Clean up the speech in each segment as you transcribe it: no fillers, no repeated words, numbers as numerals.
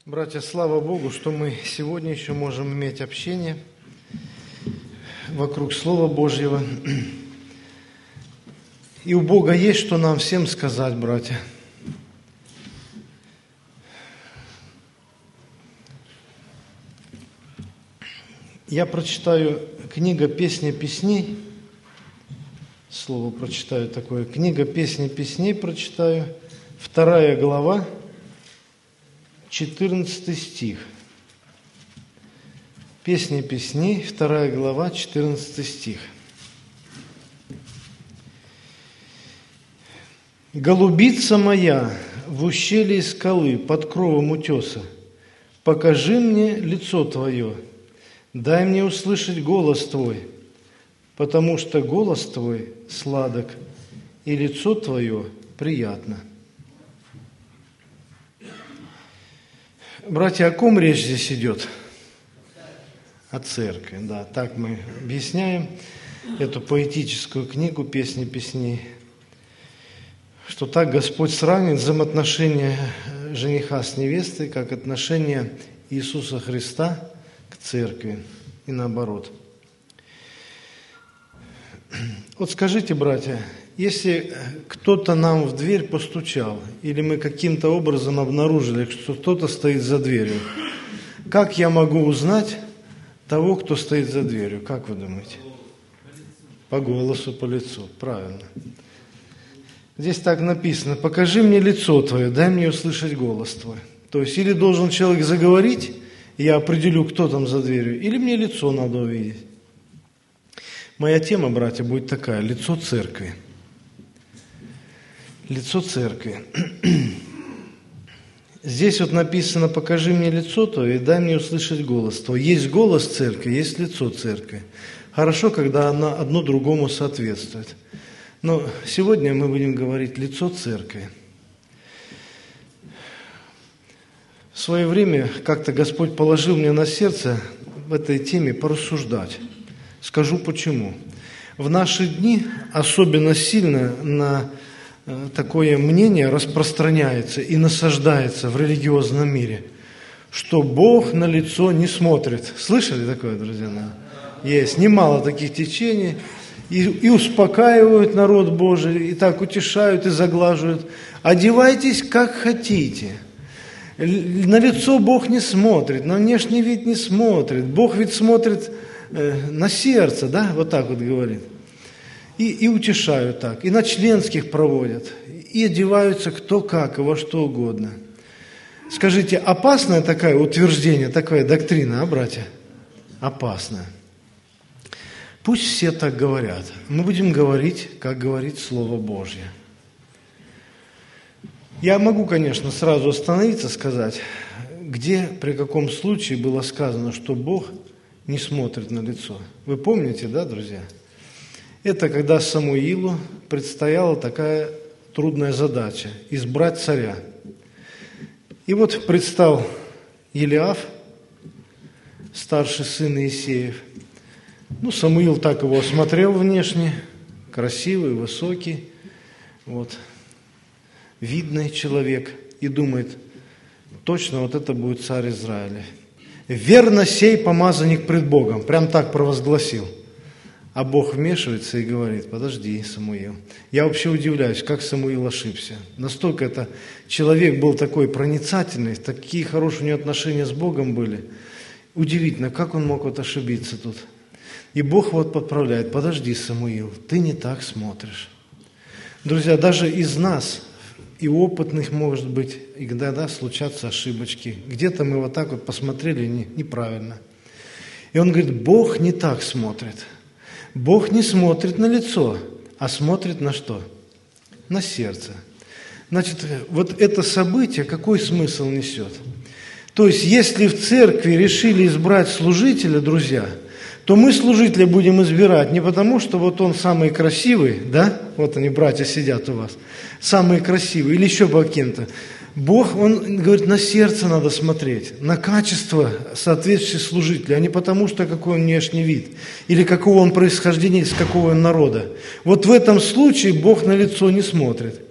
Братья, слава Богу, что мы сегодня еще можем иметь общение вокруг Слова Божьего. И у Бога есть, что нам всем сказать, братья. Я прочитаю книга «Песни песней». Слово прочитаю такое. Книга «Песни песней» прочитаю. 2 глава, 14 стих. Песни песней, 2 глава, 14 стих. «Голубица моя в ущелье скалы, под кровом утеса, покажи мне лицо Твое, дай мне услышать голос Твой, потому что голос Твой сладок, и лицо Твое приятно». Братья, о ком речь здесь идет? О церкви, да. Так мы объясняем эту поэтическую книгу «Песни песней», что так Господь сравнивает взаимоотношения жениха с невестой, как отношение Иисуса Христа к церкви и наоборот. Вот скажите, братья, если кто-то нам в дверь постучал, или мы каким-то образом обнаружили, что кто-то стоит за дверью, как я могу узнать того, кто стоит за дверью? Как вы думаете? По голосу, по лицу. Правильно. Здесь так написано: «Покажи мне лицо Твое, дай мне услышать голос Твой». То есть или должен человек заговорить, и я определю, кто там за дверью, или мне лицо надо увидеть. Моя тема, братья, будет такая: лицо церкви. Лицо церкви. Здесь вот написано: «Покажи мне лицо Твое и дай мне услышать голос Твой». Есть голос церкви, есть лицо церкви. Хорошо, когда одно другому соответствует. Но сегодня мы будем говорить лицо церкви. В свое время как-то Господь положил мне на сердце в этой теме порассуждать. Скажу почему. В наши дни особенно сильно на такое мнение распространяется и насаждается в религиозном мире, что Бог на лицо не смотрит. Слышали такое, друзья? Есть немало таких течений. И успокаивают народ Божий, и так утешают и заглаживают. Одевайтесь как хотите. На лицо Бог не смотрит, на внешний вид не смотрит. Бог ведь смотрит на сердце, да, вот так вот говорит. И утешают так, и на членских проводят, и одеваются кто как, и во что угодно. Скажите, опасное такое утверждение, такая доктрина, а, братья? Опасная. Пусть все так говорят. Мы будем говорить, как говорит Слово Божье. Я могу, конечно, сразу остановиться, сказать, где, при каком случае было сказано, что Бог не смотрит на лицо. Вы помните, да, друзья? Это когда Самуилу предстояла такая трудная задача – избрать царя. И вот предстал Елиаф, старший сын Иисеев. Ну, Самуил так его осмотрел внешне, красивый, высокий, вот, видный человек, и думает: точно вот это будет царь Израиля. «Верно сей помазанник пред Богом», прям так провозгласил. А Бог вмешивается и говорит: подожди, Самуил. Я вообще удивляюсь, как Самуил ошибся. Настолько это человек был такой проницательный, такие хорошие у него отношения с Богом были. Удивительно, как он мог вот ошибиться тут. И Бог вот подправляет: подожди, Самуил, ты не так смотришь. Друзья, даже из нас, и опытных, может быть, иногда случатся ошибочки. Где-то мы вот так вот посмотрели неправильно. И он говорит: Бог не так смотрит. Бог не смотрит на лицо, а смотрит на что? На сердце. Значит, вот это событие какой смысл несет? То есть, если в церкви решили избрать служителя, друзья, то мы служителя будем избирать не потому, что вот он самый красивый, да, вот они, братья, сидят у вас, самые красивые, или еще по каким-то. Бог, Он говорит, на сердце надо смотреть, на качество соответствующего служителя, а не потому, что какой он внешний вид, или какого он происхождения, из какого он народа. Вот в этом случае Бог на лицо не смотрит.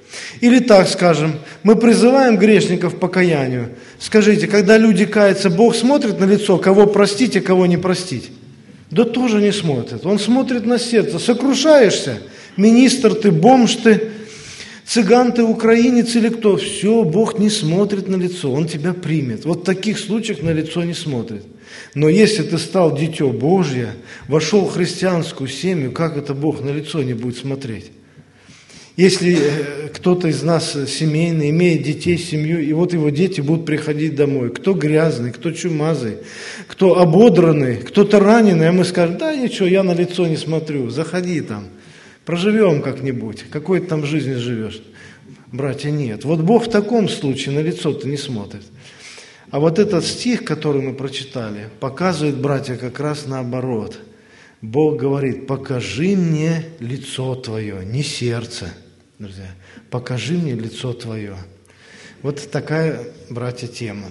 Или так скажем, мы призываем грешников к покаянию. Скажите, когда люди каются, Бог смотрит на лицо, кого простить, а кого не простить? Да тоже не смотрит. Он смотрит на сердце. Сокрушаешься? Министр ты, бомж ты, цыган ты, украинец или кто? Все, Бог не смотрит на лицо, Он тебя примет. Вот в таких случаях на лицо не смотрит. Но если ты стал дитё Божье, вошел в христианскую семью, как это Бог на лицо не будет смотреть? Если кто-то из нас семейный, имеет детей, семью, и вот его дети будут приходить домой, кто грязный, кто чумазый, кто ободранный, кто-то раненый, а мы скажем, да ничего, я на лицо не смотрю, заходи там, проживем как-нибудь, какой ты там жизнью живешь. Братья, нет. Вот Бог в таком случае на лицо-то не смотрит. А вот этот стих, который мы прочитали, показывает, братья, как раз наоборот. Бог говорит, покажи мне лицо твое, не сердце. Друзья, покажи мне лицо твое. Вот такая, братья, тема.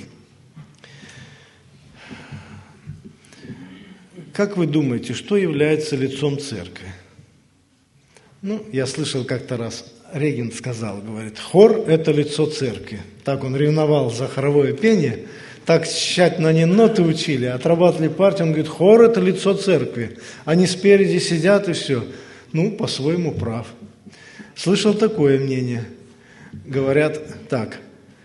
Как вы думаете, что является лицом церкви? Ну, я слышал как-то раз, регент сказал, говорит, хор – это лицо церкви. Так он ревновал за хоровое пение, так тщательно они ноты учили, отрабатывали партию, он говорит, хор – это лицо церкви. Они спереди сидят и все. Ну, по-своему прав. Слышал такое мнение. Говорят так,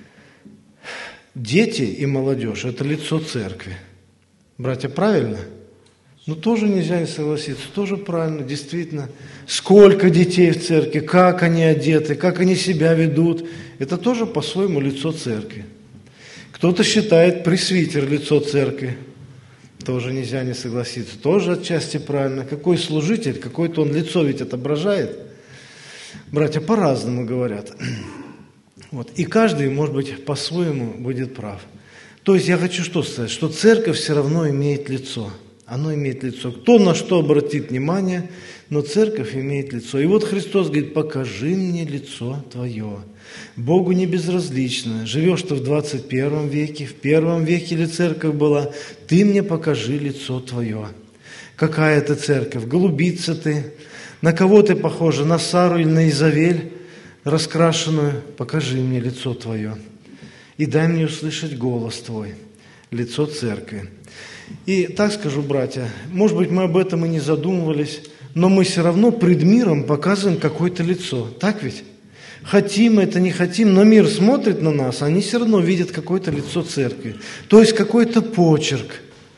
дети и молодежь – это лицо церкви. Братья, правильно? Ну, тоже нельзя не согласиться, тоже правильно, действительно. Сколько детей в церкви, как они одеты, как они себя ведут. Это тоже по-своему лицо церкви. Кто-то считает пресвитер лицо церкви. Тоже нельзя не согласиться. Тоже отчасти правильно. Какой служитель, какое-то он лицо ведь отображает. Братья по-разному говорят. Вот. И каждый, может быть, по-своему будет прав. То есть я хочу что сказать? Что церковь все равно имеет лицо. Оно имеет лицо. Кто на что обратит внимание, но церковь имеет лицо. И вот Христос говорит, покажи мне лицо твое. Богу не безразлично. Живешь ты в 21 веке, в 1 веке ли церковь была, ты мне покажи лицо твое. Какая это церковь? Голубица ты? На кого ты похожа? На Сару или на Изавель раскрашенную? Покажи мне лицо твое. И дай мне услышать голос твой, лицо церкви. И так скажу, братья, может быть, мы об этом и не задумывались, но мы все равно пред миром показываем какое-то лицо. Так ведь? Хотим это, не хотим, но мир смотрит на нас, они все равно видят какое-то лицо церкви. То есть какой-то почерк.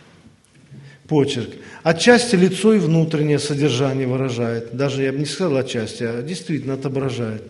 Почерк. Отчасти лицо и внутреннее содержание выражает. Даже я бы не сказал отчасти, а действительно отображает.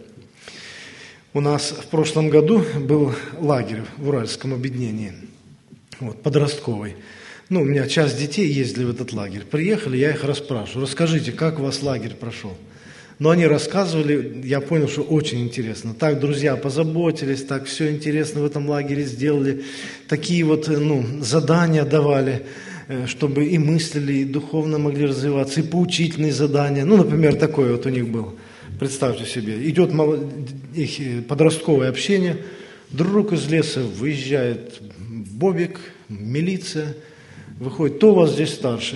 У нас в прошлом году был лагерь в Уральском объединении, подростковый. У меня часть детей ездили в этот лагерь. Приехали, я их расспрашиваю, расскажите, как у вас лагерь прошел? Но они рассказывали, я понял, что очень интересно. Так друзья позаботились, так все интересно в этом лагере сделали. Такие задания давали, чтобы и мыслили, и духовно могли развиваться, и поучительные задания. Например, такое у них было. Представьте себе, идет их подростковое общение, вдруг из леса выезжает бобик, милиция, выходит, кто у вас здесь старший?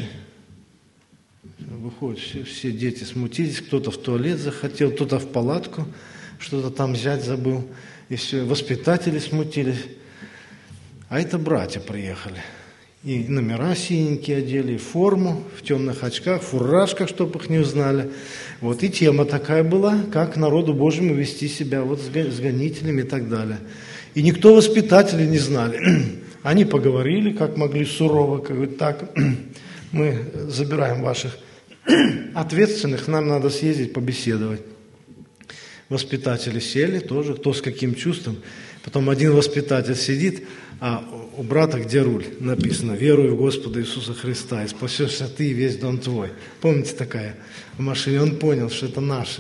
Выходит, все дети смутились, кто-то в туалет захотел, кто-то в палатку, что-то там взять забыл, и все, воспитатели смутились. А это братья приехали. И номера синенькие одели, и форму, в темных очках, в фуражках, чтобы их не узнали. И тема такая была, как народу Божьему вести себя с гонителями и так далее. И никто воспитатели не знали. Они поговорили, как могли, сурово, говорят, так, мы забираем ваших ответственных, нам надо съездить побеседовать. Воспитатели сели тоже, кто с каким чувством. Потом один воспитатель сидит, а у брата где руль? Написано, веруй в Господа Иисуса Христа, и спасешься ты и весь дом твой. Помните, такая в машине? Он понял, что это наши.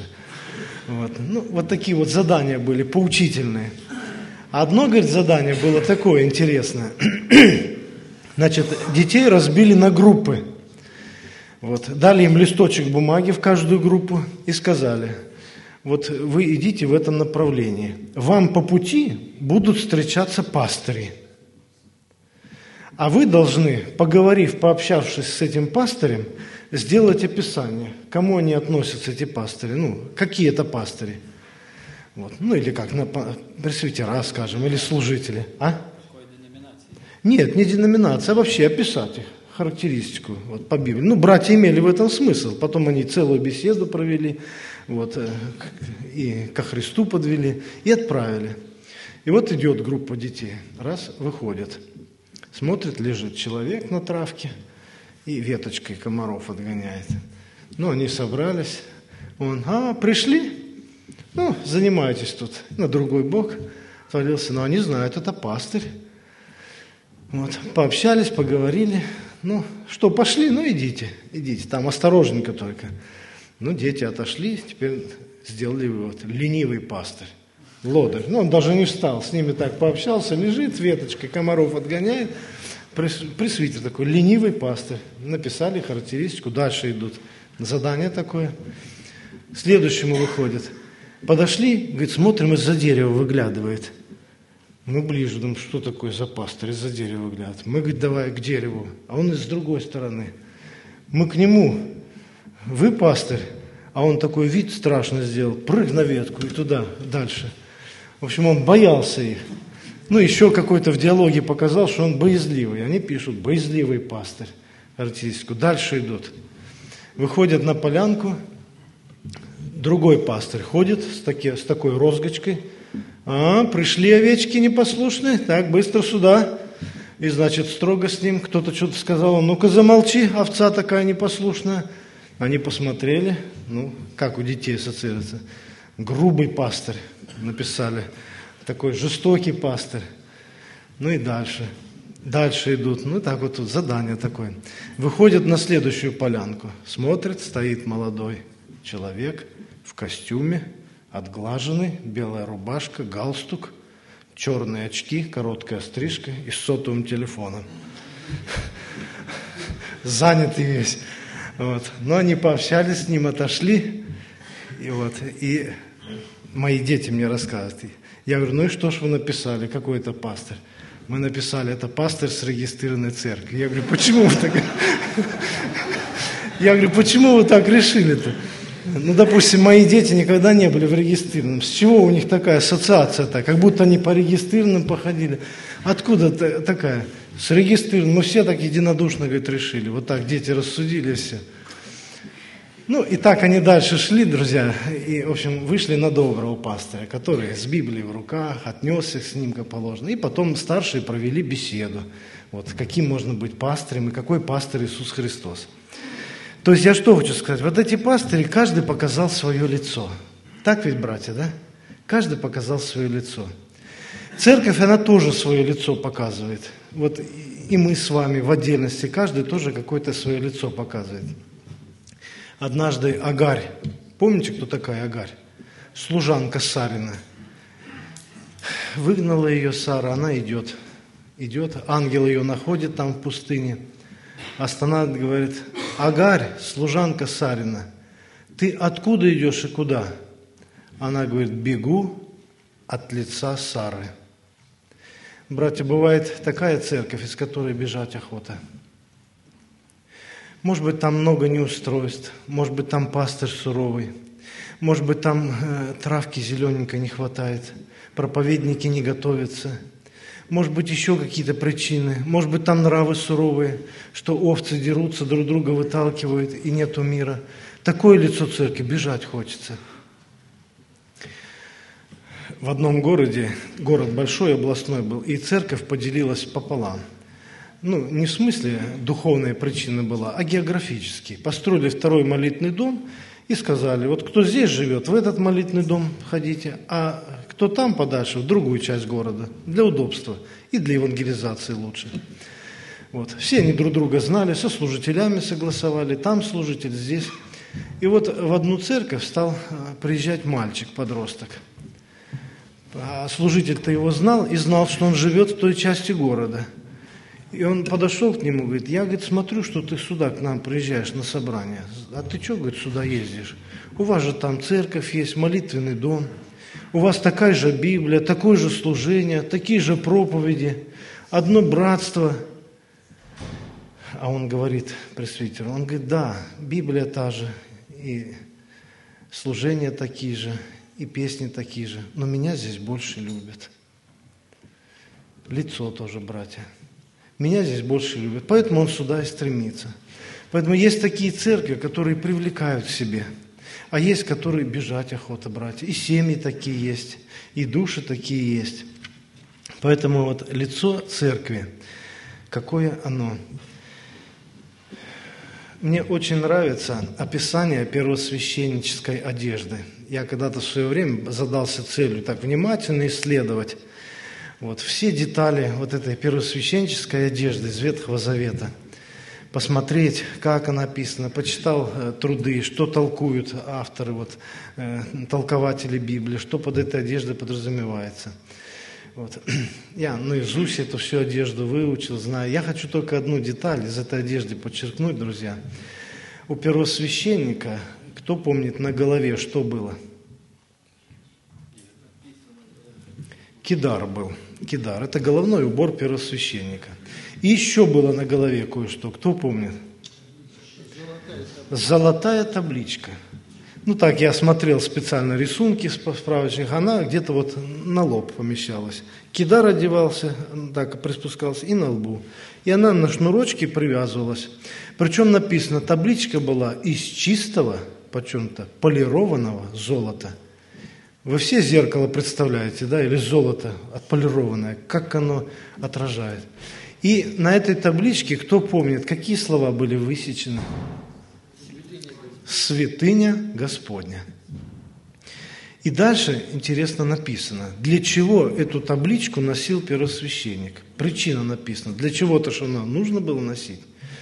Вот такие задания были, поучительные. Одно, говорит, задание было такое интересное. Значит, детей разбили на группы. Дали им листочек бумаги в каждую группу и сказали, вы идите в этом направлении. Вам по пути будут встречаться пастыри. А вы должны, пообщавшись с этим пастырем, сделать описание, к кому они относятся, эти пастыри. Какие это пастыри? Вот. Ну или как, пресвитера, скажем, или служители. А? Какой деноминации? Нет, не деноминация, а вообще описать их, характеристику вот, по Библии. Ну, братья имели в этом смысл. Потом они целую беседу провели, вот, и ко Христу подвели, и отправили. И вот идет группа детей. Раз, выходит. Смотрит, лежит человек на травке и веточкой комаров отгоняет. Ну, они собрались. Он, пришли? Ну, занимайтесь тут. На другой бок творился. Но они знают, это пастырь. Вот. Пообщались, поговорили. Ну, что, пошли? Ну, идите. Там осторожненько только. Ну, дети отошли. Теперь сделали вывод. Ленивый пастырь. Лодырь. Ну, он даже не встал. С ними так пообщался. Лежит, веточкой комаров отгоняет. Пресвитер такой. Ленивый пастырь. Написали характеристику. Дальше идут. Задание такое. Следующему выходит. Подошли, говорит, смотрим, из-за дерева выглядывает. Мы ближе, думаем, что такое за пастырь, из-за дерева выглядывает. Мы, говорит, давай к дереву, а он с другой стороны. Мы к нему, вы пастырь, а он такой вид страшно сделал, прыг на ветку и туда, дальше. В общем, он боялся их. Ну, еще какой-то в диалоге показал, что он боязливый. Они пишут, боязливый пастырь, характеристику. Дальше идут. Выходят на полянку. Другой пастырь ходит с такой розгочкой. Пришли овечки непослушные, так, быстро сюда. И, значит, строго с ним кто-то что-то сказал, ну-ка замолчи, овца такая непослушная. Они посмотрели, ну, как у детей ассоциируется. Грубый пастырь написали, такой жестокий пастырь. Ну и дальше. Дальше идут, ну так вот тут задание такое. Выходят на следующую полянку, смотрят, стоит молодой человек в костюме, отглаженный, белая рубашка, галстук, черные очки, короткая стрижка и с сотовым телефоном. Занятый весь. Вот. Но они пообщались с ним, отошли. И мои дети мне рассказывают. Я говорю, ну и что ж вы написали, какой это пастырь? Мы написали, это пастырь с регистрированной церкви. Я говорю, почему вы так... Я говорю, почему вы так решили-то? Ну, допустим, мои дети никогда не были в регистрированном. С чего у них такая ассоциация-то? Как будто они по регистрированным походили. Откуда такая? С регистрированным. Мы все так единодушно, говорит, решили. Вот так дети рассудили все. Ну, и так они дальше шли, друзья. И, в общем, вышли на доброго пастыря, который с Библией в руках, отнесся с ним как положено. И потом старшие провели беседу. Вот, каким можно быть пастырем и какой пастырь Иисус Христос. То есть я что хочу сказать? Вот эти пастыри, каждый показал свое лицо. Так ведь, братья, да? Каждый показал свое лицо. Церковь, она тоже свое лицо показывает. Вот и мы с вами в отдельности, каждый тоже какое-то свое лицо показывает. Однажды Агарь, помните, кто такая Агарь? Служанка Сарина. Выгнала ее Сара, она идет. Ангел ее находит там в пустыне. Останавливает, говорит, Агарь, служанка Сарина, ты откуда идешь и куда? Она говорит, бегу от лица Сары. Братья, бывает такая церковь, из которой бежать охота. Может быть, там много неустройств, может быть, там пастырь суровый, может быть, там травки зелененькой не хватает, проповедники не готовятся. Может быть, еще какие-то причины. Может быть, там нравы суровые, что овцы дерутся, друг друга выталкивают, и нету мира. Такое лицо церкви, бежать хочется. В одном городе, город большой, областной был, и церковь поделилась пополам. Ну, не в смысле духовная причина была, а географически. Построили второй молитвенный дом и сказали, вот кто здесь живет, в этот молитвенный дом ходите, а кто там подальше, в другую часть города, для удобства и для евангелизации лучше. Вот. Все они друг друга знали, со служителями согласовали, там служитель, здесь. И вот в одну церковь стал приезжать мальчик-подросток. А служитель-то его знал и знал, что он живет в той части города. И он подошел к нему, говорит, я, говорит, смотрю, что ты сюда к нам приезжаешь на собрание. А ты что, говорит, сюда ездишь? У вас же там церковь есть, молитвенный дом. У вас такая же Библия, такое же служение, такие же проповеди, одно братство. А он говорит, пресвитер, он говорит, да, Библия та же, и служения такие же, и песни такие же, но меня здесь больше любят. Лицо тоже, братья. Меня здесь больше любят, поэтому он сюда и стремится. Поэтому есть такие церкви, которые привлекают к себе, а есть, которые бежать охота, братья. И семьи такие есть, и души такие есть. Поэтому вот лицо церкви, какое оно. Мне очень нравится описание первосвященнической одежды. Я когда-то в свое время задался целью так внимательно исследовать вот все детали вот этой первосвященнической одежды из Ветхого Завета. Посмотреть, как она описана, почитал труды, что толкуют авторы, толкователи Библии, что под этой одеждой подразумевается. Вот. Я наизусть эту всю одежду выучил, знаю. Я хочу только одну деталь из этой одежды подчеркнуть, друзья. У первосвященника, кто помнит, на голове что было? Кидар был. Кидар – это головной убор первосвященника. И еще было на голове кое-что. Кто помнит? Золотая табличка. Ну так, я смотрел специально рисунки справочных, она где-то вот на лоб помещалась. Кидар одевался, так приспускался и на лбу. И она на шнурочке привязывалась. Причем написано, табличка была из чистого, почему-то, полированного золота. Вы все зеркало представляете, да, или золото отполированное, как оно отражает. И на этой табличке, кто помнит, какие слова были высечены? Святыня Господня. И дальше интересно написано, для чего эту табличку носил первосвященник. Причина написана, для чего-то, что она нужно было носить.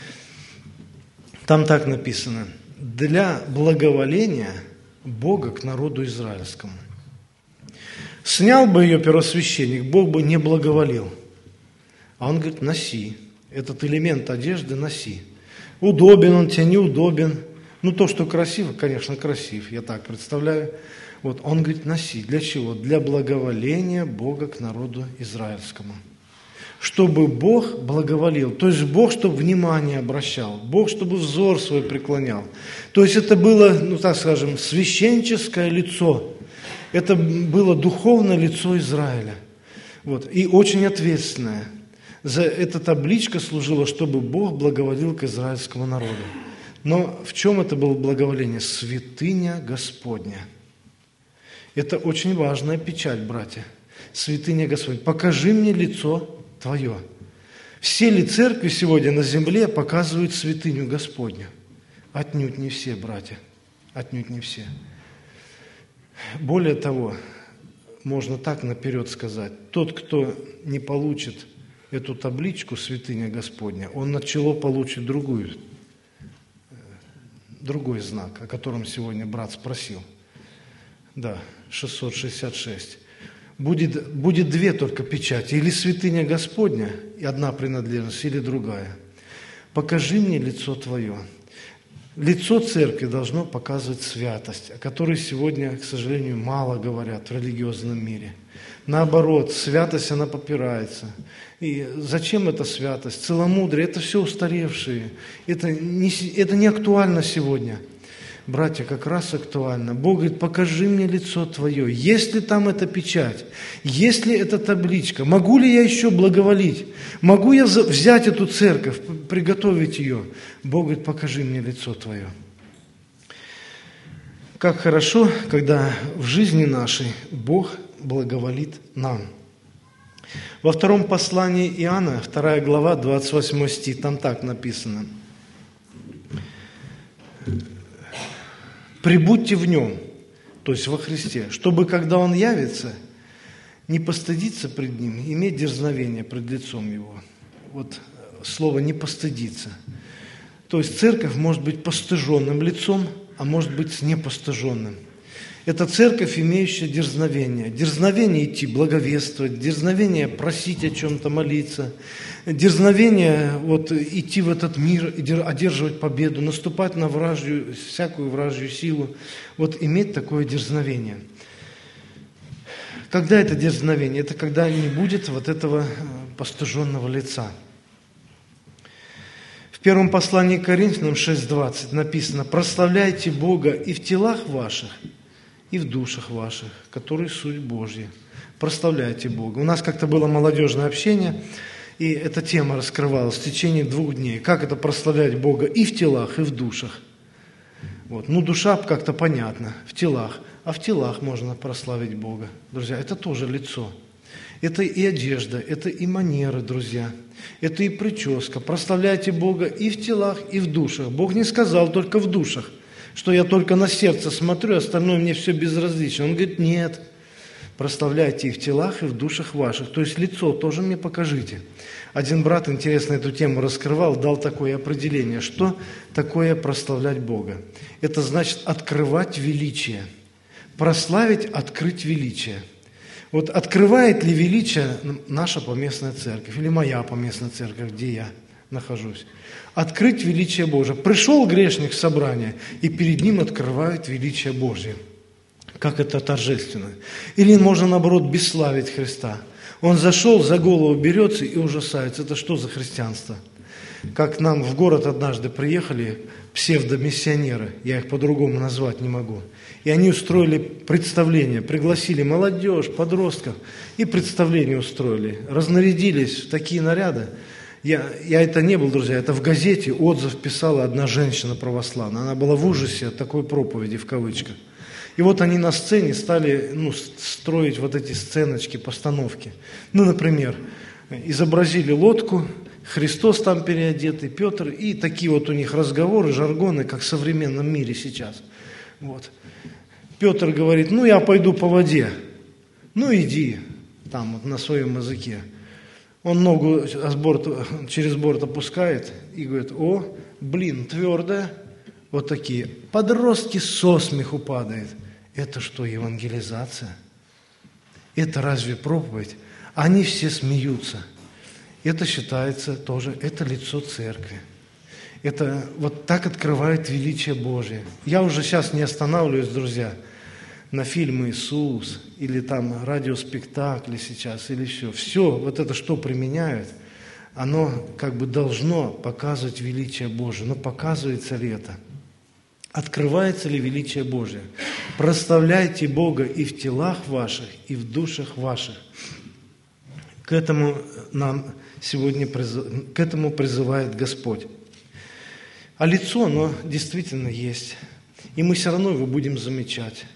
Там так написано, для благоволения Бога к народу израильскому. Снял бы ее первосвященник, Бог бы не благоволил. А он говорит, носи, этот элемент одежды носи. Удобен он тебе, неудобен. Ну, то, что красиво, конечно, красив, я так представляю. Вот, он говорит, носи. Для чего? Для благоволения Бога к народу израильскому. Чтобы Бог благоволил. То есть Бог, чтобы внимание обращал. Бог, чтобы взор свой преклонял. То есть это было, ну, так скажем, священническое лицо. Это было духовное лицо Израиля. Вот, и очень ответственное. За эта табличка служила, чтобы Бог благоволил к израильскому народу. Но в чем это было благоволение? Святыня Господня. Это очень важная печать, братья. Святыня Господня. Покажи мне лицо Твое. Все ли церкви сегодня на земле показывают святыню Господню? Отнюдь не все, братья. Отнюдь не все. Более того, можно так наперед сказать, тот, кто не получит эту табличку «Святыня Господня», он на чело получит другой знак, о котором сегодня брат спросил. Да, 666. Будет две только печати, или святыня Господня, и одна принадлежность, или другая. Покажи мне лицо Твое. Лицо церкви должно показывать святость, о которой сегодня, к сожалению, мало говорят в религиозном мире. Наоборот, святость, она попирается. И зачем эта святость? Целомудрие – это все устаревшие. Это не актуально сегодня. Братья, как раз актуально. Бог говорит, покажи мне лицо Твое. Есть ли там эта печать? Есть ли эта табличка? Могу ли я еще благоволить? Могу я взять эту церковь, приготовить ее? Бог говорит, покажи мне лицо Твое. Как хорошо, когда в жизни нашей Бог благоволит нам. Во втором послании Иоанна, 2 глава, 28 стих, там так написано. «Прибудьте в Нем», то есть во Христе, чтобы, когда Он явится, не постыдиться пред Ним, иметь дерзновение пред лицом Его. Вот слово «не постыдиться». То есть церковь может быть постыженным лицом, а может быть непостыженным. Это церковь, имеющая дерзновение. Дерзновение идти благовествовать, дерзновение просить о чем-то, молиться, дерзновение идти в этот мир, одерживать победу, наступать на всякую вражью силу. Вот иметь такое дерзновение. Когда это дерзновение? Это когда не будет вот этого постыженного лица. В первом послании к Коринфянам 6:20 написано: «Прославляйте Бога и в телах ваших, и в душах ваших, которые суть Божья. Прославляйте Бога. У нас как-то было молодежное общение, и эта тема раскрывалась в течение 2 дней. Как это прославлять Бога и в телах, и в душах. Вот. Ну, душа как-то понятно, в телах. А в телах можно прославить Бога. Друзья, это тоже лицо. Это и одежда, это и манеры, друзья. Это и прическа. Прославляйте Бога и в телах, и в душах. Бог не сказал только в душах, что я только на сердце смотрю, остальное мне все безразлично. Он говорит, нет, прославляйте и в телах, и в душах ваших. То есть лицо тоже мне покажите. Один брат, интересно, эту тему раскрывал, дал такое определение. Что такое прославлять Бога? Это значит открывать величие. Прославить, открыть величие. Вот открывает ли величие наша поместная церковь или моя поместная церковь, где я нахожусь? Открыть величие Божие. Пришел грешник в собрание, и перед ним открывают величие Божье. Как это торжественно. Или можно, наоборот, бесславить Христа. Он зашел, за голову берется и ужасается. Это что за христианство? Как нам в город однажды приехали псевдомиссионеры, я их по-другому назвать не могу, и они устроили представление, пригласили молодежь, подростков, и представление устроили, разнарядились в такие наряды. Я это не был, друзья, это в газете отзыв писала одна женщина православная, она была в ужасе от такой проповеди, в кавычках. И вот они на сцене стали строить вот эти сценочки, постановки. Ну, например, изобразили лодку, Христос там переодетый, Петр, и такие вот у них разговоры, жаргоны, как в современном мире сейчас. Вот. Петр говорит, ну я пойду по воде, ну иди, там вот на своем языке. Он ногу через борт опускает и говорит, о, блин, твердая, вот такие. Подростки со смеху падают. Это что, евангелизация? Это разве проповедь? Они все смеются. Это считается тоже, это лицо церкви. Это вот так открывает величие Божие. Я уже сейчас не останавливаюсь, друзья, на фильмы «Иисус» или там радиоспектакли сейчас, или все. Все, вот это что применяют, оно как бы должно показывать величие Божие. Но показывается ли это? Открывается ли величие Божие? Прославляйте Бога и в телах ваших, и в душах ваших. К этому нам сегодня к этому призывает Господь. А лицо, оно действительно есть. И мы все равно его будем замечать.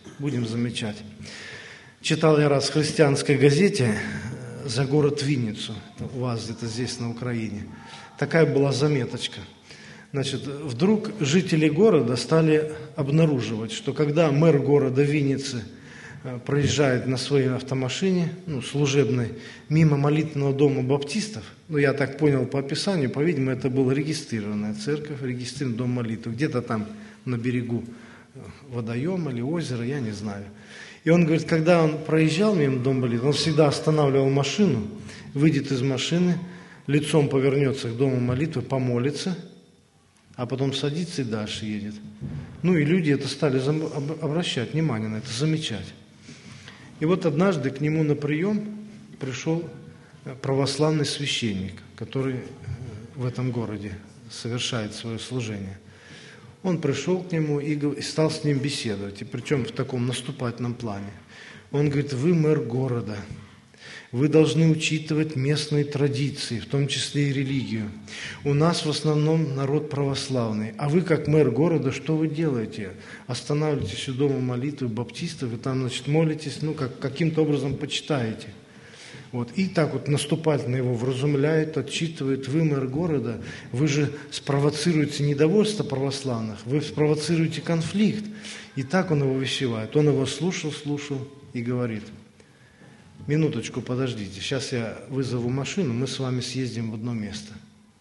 Читал я раз в христианской газете за город Винницу, у вас где-то здесь на Украине. Такая была заметочка. Значит, вдруг жители города стали обнаруживать, что когда мэр города Винницы проезжает на своей автомашине, служебной, мимо молитвенного дома баптистов, я так понял по описанию, по-видимому, это была регистрированная церковь, регистрированный дом молитвы, где-то там на берегу водоема или озера, я не знаю. И он говорит, когда он проезжал мимо дома молитвы, он всегда останавливал машину, выйдет из машины, лицом повернется к дому молитвы, помолится, а потом садится и дальше едет. И люди это стали обращать внимание на это, замечать. И вот однажды к нему на прием пришел православный священник, который в этом городе совершает свое служение. Он пришел к нему и стал с ним беседовать, и причем в таком наступательном плане. Он говорит, вы мэр города, вы должны учитывать местные традиции, в том числе и религию. У нас в основном народ православный, а вы, как мэр города, что вы делаете? Останавливаетесь у дома молитвы баптистов, и там, молитесь, каким-то образом почитаете. Вот. И так вот наступательно его вразумляет, отчитывает, вы мэр города, вы же спровоцируете недовольство православных, вы спровоцируете конфликт. И так он его увещевает. Он его слушал и говорит, минуточку, подождите, сейчас я вызову машину, мы с вами съездим в одно место.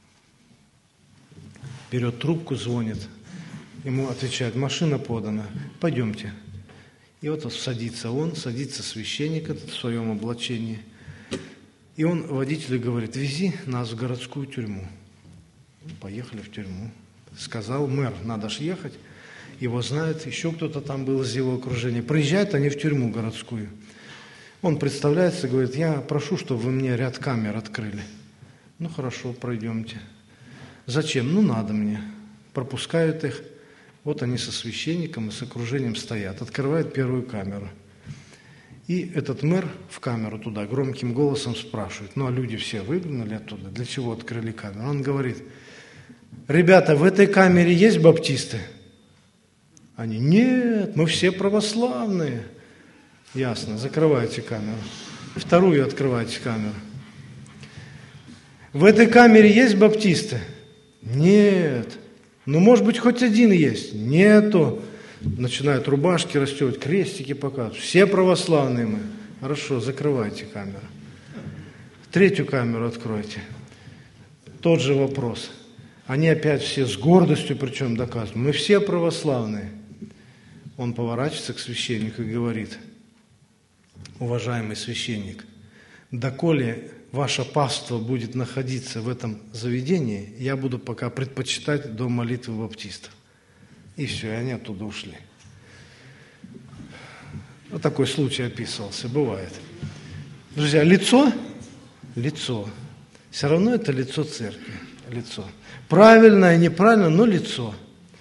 Берет трубку, звонит, ему отвечают, машина подана, пойдемте. И вот садится священник этот в своем облачении, и он водителю говорит, вези нас в городскую тюрьму. Поехали в тюрьму. Сказал мэр, надо ж ехать, его знает, еще кто-то там был из его окружения. Приезжают они в тюрьму городскую. Он представляется, говорит, я прошу, чтобы вы мне ряд камер открыли. Хорошо, пройдемте. Зачем? Надо мне. Пропускают их. Вот они со священником и с окружением стоят, открывают первую камеру. И этот мэр в камеру туда громким голосом спрашивает, ну а люди все выглянули оттуда, для чего открыли камеру? Он говорит, ребята, в этой камере есть баптисты? Они, нет, мы все православные. Ясно, закрывайте камеру. Вторую открывайте камеру. В этой камере есть баптисты? Нет. Ну, может быть, хоть один есть? Нету. Начинают рубашки расстегивать, крестики показывают. Все православные мы. Хорошо, закрывайте камеру. Третью камеру откройте. Тот же вопрос. Они опять все с гордостью, причем доказывают. Мы все православные. Он поворачивается к священнику и говорит, уважаемый священник, доколе ваше паство будет находиться в этом заведении, я буду пока предпочитать дом молитвы баптистов. И все, и они оттуда ушли. Вот такой случай описывался, бывает. Друзья, лицо, все равно это лицо церкви, лицо. Правильное, неправильно, но лицо.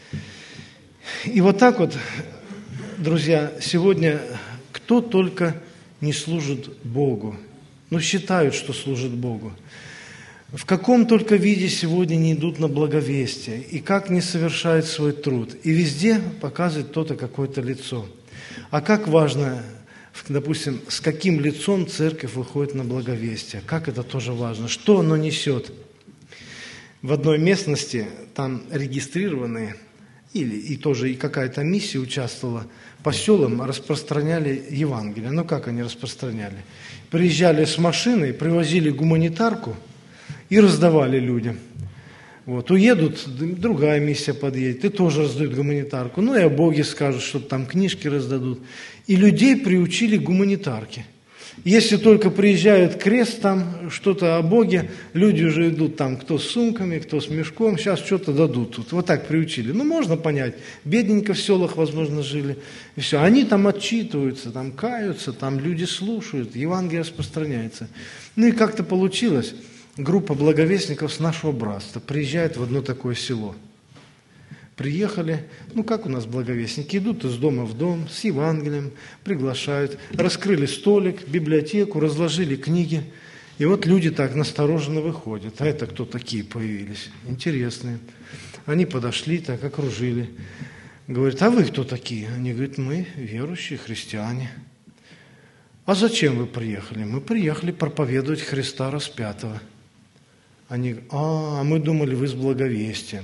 И вот так вот, друзья, сегодня кто только не служит Богу, но считают, что служит Богу. В каком только виде сегодня не идут на благовестие, и как не совершают свой труд. И везде показывает кто-то какое-то лицо. А как важно, допустим, с каким лицом церковь выходит на благовестие. Как это тоже важно. Что оно несет. В одной местности там регистрированные, и тоже и какая-то миссия участвовала, по селам распространяли Евангелие. Ну как они распространяли? Приезжали с машиной, привозили гуманитарку и раздавали людям. Вот, уедут, другая миссия подъедет, и тоже раздают гуманитарку. Ну и о Боге скажут, что там книжки раздадут. И людей приучили к гуманитарке. Если только приезжают крест, там что-то о Боге, люди уже идут там, кто с сумками, кто с мешком, сейчас что-то дадут тут. Вот так приучили. Ну, можно понять, бедненько в селах, возможно, жили. И все. Они там отчитываются, там каются, там люди слушают, Евангелие распространяется. Ну и как-то получилось, группа благовестников с нашего братства приезжает в одно такое село. Приехали, ну как у нас благовестники, идут из дома в дом с Евангелием, приглашают, раскрыли столик, библиотеку, разложили книги. И вот люди так настороженно выходят. А это кто такие появились? Интересные. Они подошли, так окружили. Говорят, а вы кто такие? Они говорят, мы верующие христиане. А зачем вы приехали? Мы приехали проповедовать Христа распятого. Они говорят, а мы думали, вы с благовестием.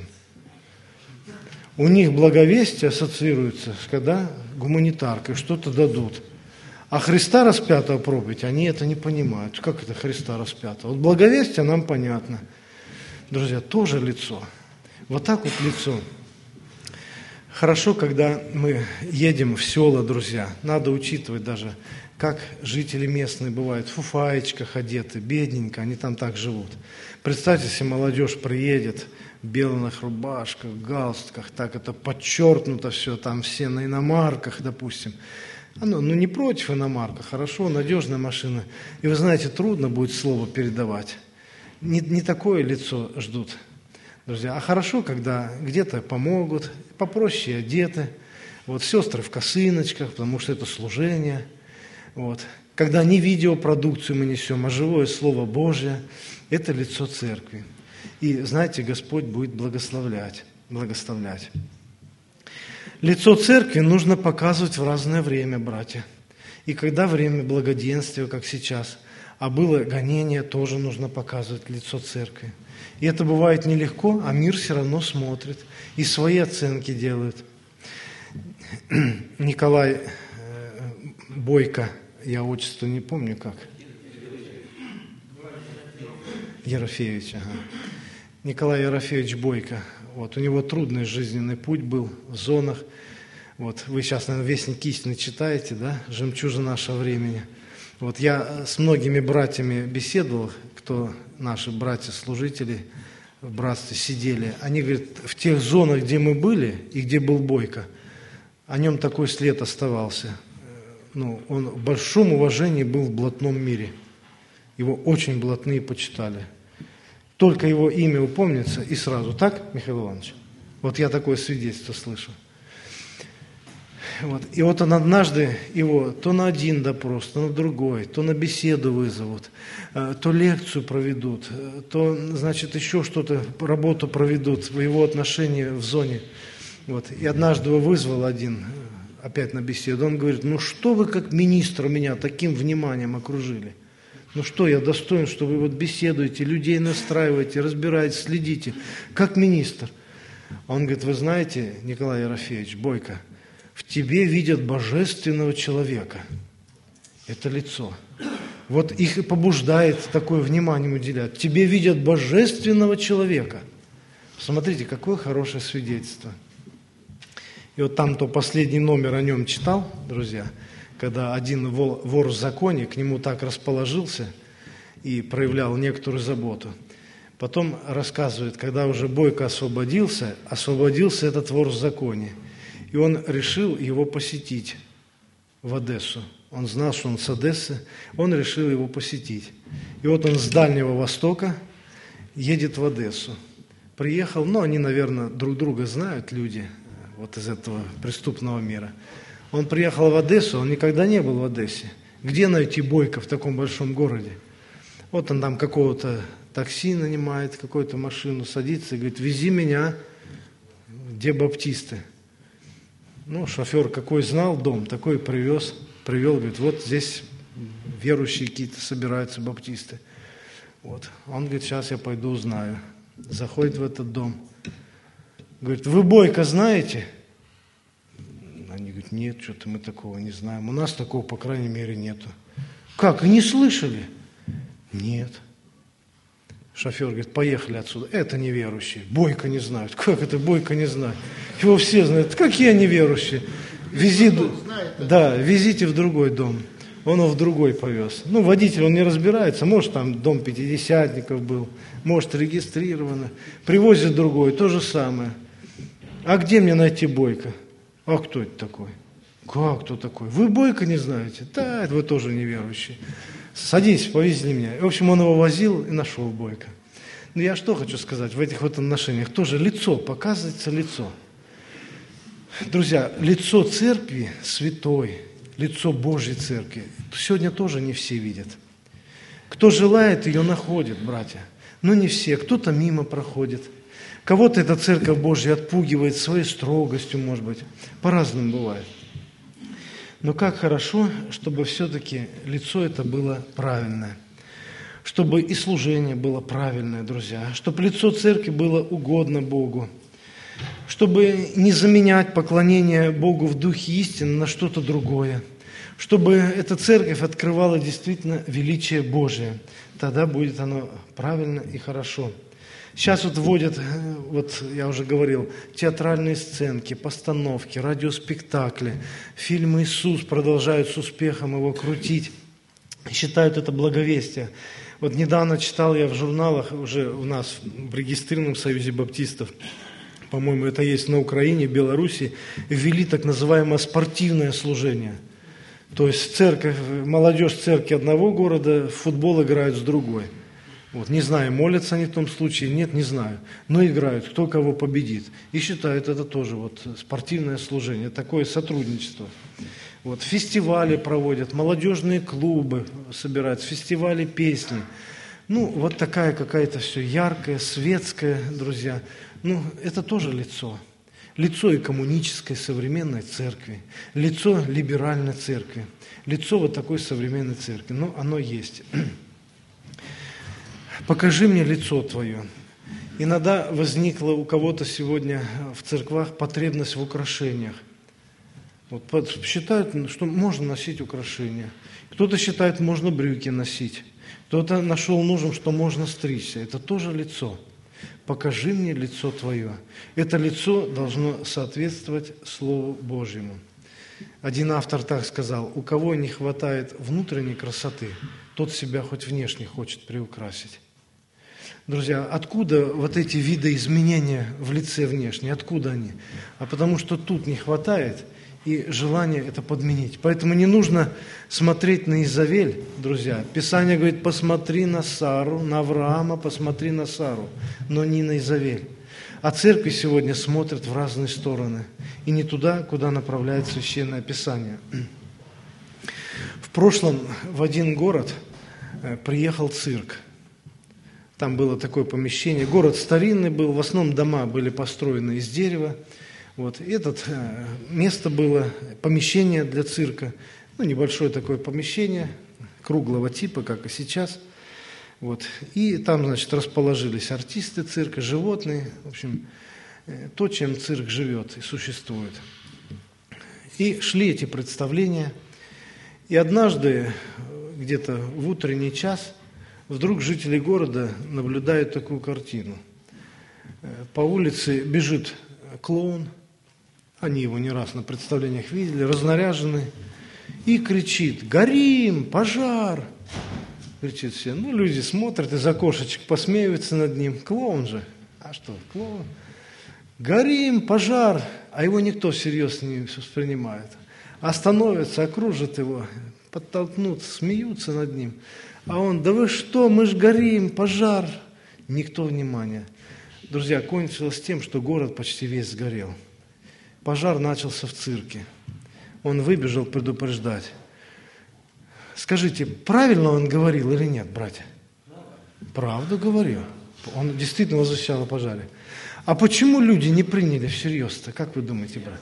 У них благовестие ассоциируется, когда гуманитаркой что-то дадут. А Христа распятого проповедь, они это не понимают. Как это Христа распятого? Вот благовестие нам понятно. Друзья, тоже лицо. Вот так вот лицо. Хорошо, когда мы едем в села, друзья. Надо учитывать даже, как жители местные бывают, в фуфаечках одеты, бедненько, они там так живут. Представьте, если молодежь приедет в белых рубашках, галстуках, так это подчеркнуто все, там все на иномарках, допустим. Ну, не против иномарка, хорошо, надежная машина. И вы знаете, трудно будет слово передавать. Не такое лицо ждут, друзья. А хорошо, когда где-то помогут, попроще одеты. Вот сестры в косыночках, потому что это служение. Вот. Когда не видеопродукцию мы несем, а живое Слово Божье, это лицо церкви. И, знаете, Господь будет благословлять. Лицо церкви нужно показывать в разное время, братья. И когда время благоденствия, как сейчас, а было гонение, тоже нужно показывать лицо церкви. И это бывает нелегко, а мир все равно смотрит и свои оценки делает. Николай Бойко, я отчество не помню как. Ерофеевич, ага. Николай Ерофеевич Бойко. Вот, у него трудный жизненный путь был в зонах. Вот, вы сейчас, наверное, «Вестник истины» читаете, да? «Жемчужина нашего времени». Вот я с многими братьями беседовал, кто наши братья-служители в братстве сидели. Они говорят, в тех зонах, где мы были и где был Бойко, о нем такой след оставался. Ну, он в большом уважении был в блатном мире. Его очень блатные почитали. Только его имя упомнится и сразу. Так, Михаил Иванович? Вот я такое свидетельство слышу. Вот. И вот он однажды его то на один допрос, то на другой, то на беседу вызовут, то лекцию проведут, то, значит, еще что-то, работу проведут в его отношении в зоне. Вот. И однажды его вызвал один опять на беседу. Он говорит: ну что вы как министр меня таким вниманием окружили? Ну что, я достоин, что вы вот беседуете, людей настраиваете, разбираете, следите, как министр. Он говорит: вы знаете, Николай Ерофеевич, Бойко, в тебе видят божественного человека. Это лицо. Вот их и побуждает такое внимание уделять. В тебе видят божественного человека. Смотрите, какое хорошее свидетельство. И вот там то последний номер о нем читал, друзья, когда один вор в законе к нему так расположился и проявлял некоторую заботу. Потом рассказывает, когда уже Бойко освободился этот вор в законе. И он решил его посетить в Одессу. Он знал, что он с Одессы, он решил его посетить. И вот он с Дальнего Востока едет в Одессу. Приехал, они, наверное, друг друга знают, люди вот из этого преступного мира. Он приехал в Одессу, он никогда не был в Одессе. Где найти Бойко в таком большом городе? Вот он там какого-то такси нанимает, какую-то машину, садится и говорит: вези меня, где баптисты. Шофер какой знал дом, такой привел, говорит: вот здесь верующие какие-то собираются, баптисты. Вот. Он говорит: сейчас я пойду узнаю. Заходит в этот дом. Говорит: вы Бойко знаете? Они говорят: нет, что-то мы такого не знаем. У нас такого, по крайней мере, нету. Как, и не слышали? Нет. Шофер говорит: поехали отсюда. Это неверующие. Бойко не знают. Как это Бойко не знает? Его все знают. Какие они верующие? Везите в другой дом. Он его в другой повез. Водитель, он не разбирается. Может, там дом пятидесятников был. Может, регистрировано. Привозит другой. То же самое. А где мне найти Бойко? А кто это такой? Как кто такой? Вы Бойко не знаете? Да, это вы тоже неверующие. Садись, повезли меня. В общем, он его возил и нашел Бойко. Я что хочу сказать в этих вот отношениях? Тоже лицо, показывается лицо. Друзья, лицо церкви святой, лицо Божьей церкви сегодня тоже не все видят. Кто желает, ее находит, братья. Но не все. Кто-то мимо проходит. Кого-то эта церковь Божья отпугивает своей строгостью, может быть. По-разному бывает. Но как хорошо, чтобы все-таки лицо это было правильное. Чтобы и служение было правильное, друзья. Чтобы лицо церкви было угодно Богу. Чтобы не заменять поклонение Богу в духе истины на что-то другое. Чтобы эта церковь открывала действительно величие Божие. Тогда будет оно правильно и хорошо. Сейчас вводят, я уже говорил, театральные сценки, постановки, радиоспектакли, фильм «Иисус» продолжают с успехом его крутить, считают это благовестие. Недавно читал я в журналах, уже у нас в регистрированном Союзе Баптистов, по-моему, это есть на Украине, Беларуси, ввели так называемое спортивное служение. То есть молодежь церкви одного города в футбол играют с другой. Не знаю, молятся они в том случае, нет, не знаю. Но играют, кто кого победит. И считают это тоже спортивное служение, такое сотрудничество. Фестивали проводят, молодежные клубы собираются, фестивали песни. Такая какая-то все яркая, светская, друзья. Это тоже лицо. Лицо и коммунической современной церкви, лицо либеральной церкви, лицо такой современной церкви. Оно есть. Покажи мне лицо Твое. Иногда возникла у кого-то сегодня в церквах потребность в украшениях. Считают, что можно носить украшения. Кто-то считает, можно брюки носить. Кто-то нашел нужным, что можно стричься. Это тоже лицо. Покажи мне лицо Твое. Это лицо должно соответствовать Слову Божьему. Один автор так сказал: у кого не хватает внутренней красоты, тот себя хоть внешне хочет приукрасить. Друзья, откуда эти виды изменения в лице внешне? Откуда они? А потому что тут не хватает, и желание это подменить. Поэтому не нужно смотреть на Изавель, друзья. Писание говорит, посмотри на Сару, на Авраама, посмотри на Сару, но не на Изавель. А церкви сегодня смотрят в разные стороны, и не туда, куда направляет Священное Писание. В прошлом в один город приехал цирк. Там было такое помещение. Город старинный был, в основном дома были построены из дерева. Вот. И это место было, помещение для цирка. Ну, небольшое такое помещение, круглого типа, как и сейчас. Вот. И там, значит, расположились артисты цирка, животные. В общем, то, чем цирк живет и существует. И шли эти представления. И однажды, где-то в утренний час, вдруг жители города наблюдают такую картину. По улице бежит клоун, они его не раз на представлениях видели, разнаряженный, и кричит: «Горим! Пожар!» Кричит все. Ну, люди смотрят из окошечек, посмеиваются над ним. Клоун же. А что, клоун? «Горим! Пожар!» А его никто всерьез не воспринимает. Остановятся, окружат его, подтолкнут, смеются над ним. А он: «Да вы что, мы ж горим, пожар!» Никто внимания. Друзья, кончилось тем, что город почти весь сгорел. Пожар начался в цирке. Он выбежал предупреждать. Скажите, правильно он говорил или нет, братья? Правду говорил. Он действительно возвещал о пожаре. А почему люди не приняли всерьез-то? Как вы думаете, брат?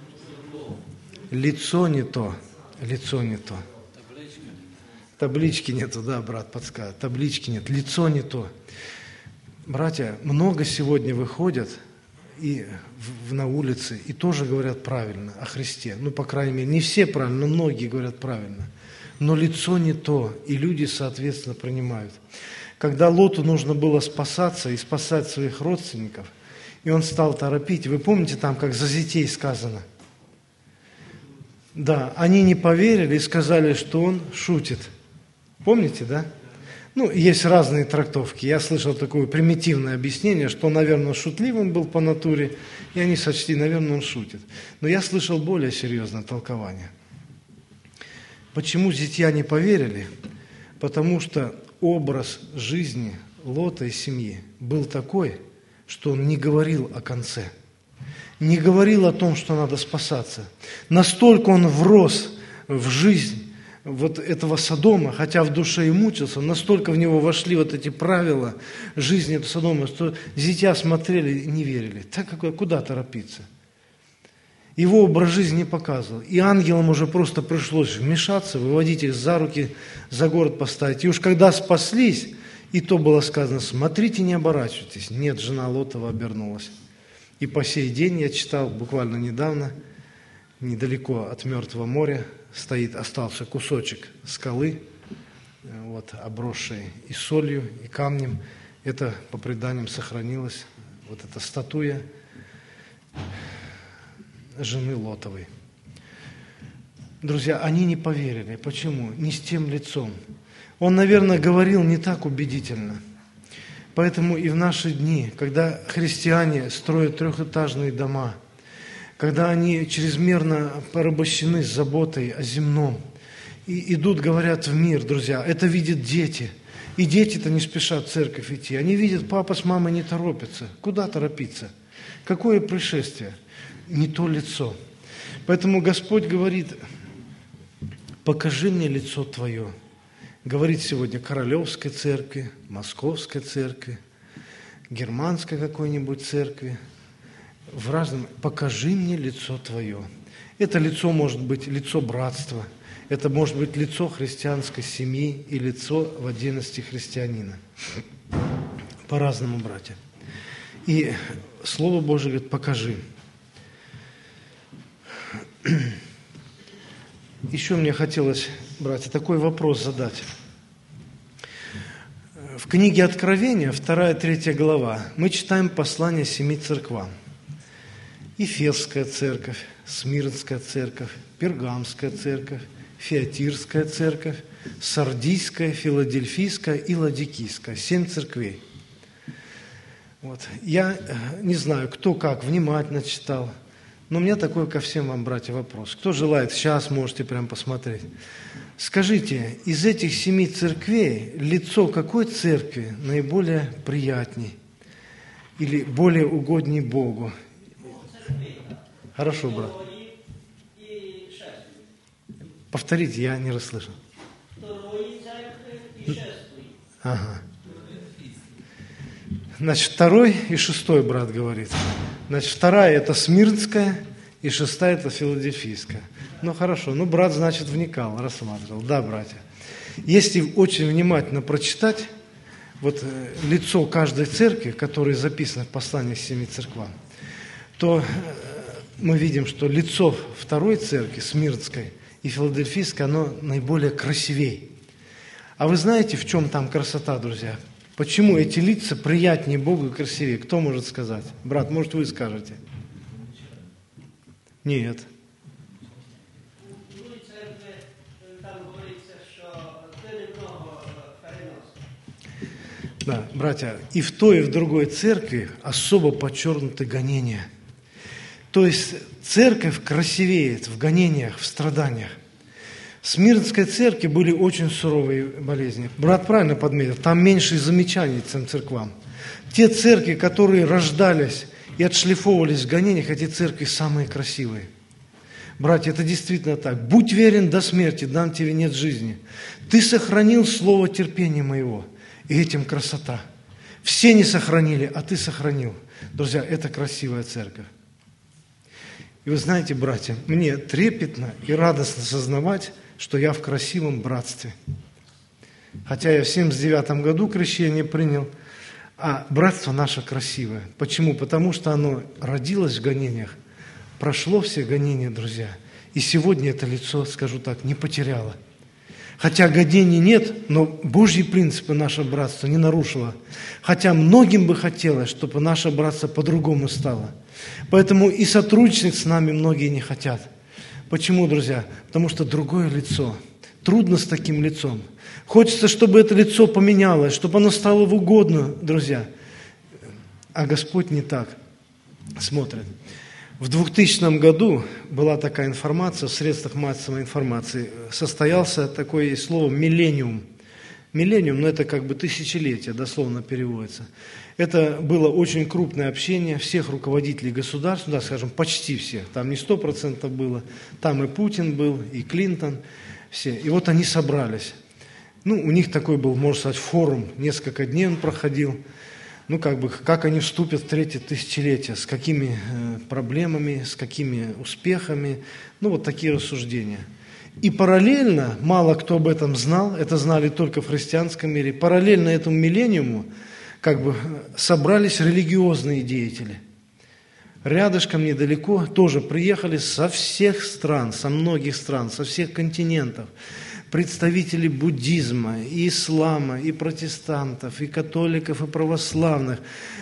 Лицо не то. Лицо не то. Таблички нету, да, брат подсказывает. Таблички нет, лицо не то. Братья, много сегодня выходят и на улице и тоже говорят правильно о Христе. Ну, по крайней мере, не все правильно, но многие говорят правильно. Но лицо не то, и люди, соответственно, принимают. Когда Лоту нужно было спасаться и спасать своих родственников, и он стал торопить, вы помните там, как за зятей сказано? Да, они не поверили и сказали, что он шутит. Помните, да? Ну, есть разные трактовки. Я слышал такое примитивное объяснение, что он, наверное, шутливым был по натуре, и они сочли, наверное, он шутит. Но я слышал более серьезное толкование. Почему зятья не поверили? Потому что образ жизни Лота и семьи был такой, что он не говорил о конце, не говорил о том, что надо спасаться. Настолько он врос в жизнь вот этого Содома, хотя в душе и мучился, настолько в него вошли вот эти правила жизни этого Содома, что зятья смотрели и не верили. Так куда торопиться? Его образ жизни не показывал. И ангелам уже просто пришлось вмешаться, выводить их за руки, за город поставить. И уж когда спаслись, и то было сказано: смотрите, не оборачивайтесь. Нет, жена Лотова обернулась. И по сей день, я читал буквально недавно, недалеко от Мертвого моря, остался кусочек скалы, вот, обросший и солью, и камнем. Это, по преданиям, сохранилось, вот эта статуя жены Лотовой. Друзья, они не поверили. Почему? Не с тем лицом. Он, наверное, говорил не так убедительно. Поэтому и в наши дни, когда христиане строят трехэтажные дома, когда они чрезмерно порабощены заботой о земном, и идут, говорят, в мир, друзья, это видят дети. И дети-то не спешат в церковь идти. Они видят, папа с мамой не торопятся. Куда торопиться? Какое пришествие? Не то лицо. Поэтому Господь говорит: покажи мне лицо Твое. Говорит сегодня Королевской церкви, Московской церкви, Германской какой-нибудь церкви. В разном. Покажи мне лицо Твое. Это лицо может быть лицо братства, это может быть лицо христианской семьи и лицо в отдельности христианина. По-разному, братья. И Слово Божие говорит: покажи. Еще мне хотелось, братья, такой вопрос задать. В книге Откровения, 2-3 глава, мы читаем послание 7 церквам. Ефесская церковь, Смирнская церковь, Пергамская церковь, Фиатирская церковь, Сардийская, Филадельфийская и Ладикийская. 7 церквей. Вот. Я не знаю, кто как внимательно читал, Но у меня такой ко всем вам, братья, вопрос. Кто желает, сейчас можете прям посмотреть. Скажите, из этих 7 церквей лицо какой церкви наиболее приятней или более угодней Богу? Хорошо, брат. Повторите, я не расслышал. Ага. Значит, 2 и 6 брат говорит. Значит, 2 это Смирнская, и 6 это Филадельфийская. Ну, хорошо. Ну, брат, значит, вникал, рассматривал. Да, братья. Если очень внимательно прочитать вот лицо каждой церкви, которое записано в посланиях 7 церквам, то мы видим, что лицо 2 церкви, Смирнской и Филадельфийской, оно наиболее красивее. А вы знаете, в чем там красота, друзья? Почему эти лица приятнее Богу и красивее? Кто может сказать? Брат, может, вы скажете? Нет. Да, братья, и в той, и в другой церкви особо подчеркнуты гонения. То есть церковь красивеет в гонениях, в страданиях. В Смирнской церкви были очень суровые болезни. Брат правильно подметил, там меньше замечаний, чем церквам. Те церкви, которые рождались и отшлифовывались в гонениях, эти церкви самые красивые. Братья, это действительно так. Будь верен до смерти, дам тебе венец жизни. Ты сохранил слово терпения моего, и этим красота. Все не сохранили, а ты сохранил. Друзья, это красивая церковь. И вы знаете, братья, мне трепетно и радостно сознавать, что я в красивом братстве. Хотя я в 79 году крещение принял, а братство наше красивое. Почему? Потому что оно родилось в гонениях, прошло все гонения, друзья, и сегодня это лицо, скажу так, не потеряло. Хотя гонений нет, но Божьи принципы наше братство не нарушило. Хотя многим бы хотелось, чтобы наше братство по-другому стало. Поэтому и сотрудничать с нами многие не хотят. Почему, друзья? Потому что другое лицо. Трудно с таким лицом. Хочется, чтобы это лицо поменялось, чтобы оно стало в угодно, друзья. А Господь не так смотрит. В 2000 году была такая информация в средствах массовой информации. Состоялся такое слово «миллениум». Миллениум, это как бы тысячелетие, дословно переводится. Это было очень крупное общение всех руководителей государств, да, скажем, почти всех. Там не 100% было, там и Путин был, и Клинтон, все. И вот они собрались. У них такой был, можно сказать, форум, несколько дней он проходил. Как они вступят в 3-е тысячелетие, с какими проблемами, с какими успехами. Вот такие рассуждения. И параллельно, мало кто об этом знал, это знали только в христианском мире, параллельно этому миллениуму собрались религиозные деятели. Рядышком недалеко тоже приехали со всех стран, со многих стран, со всех континентов. Представители буддизма, и ислама, и протестантов, и католиков, и православных.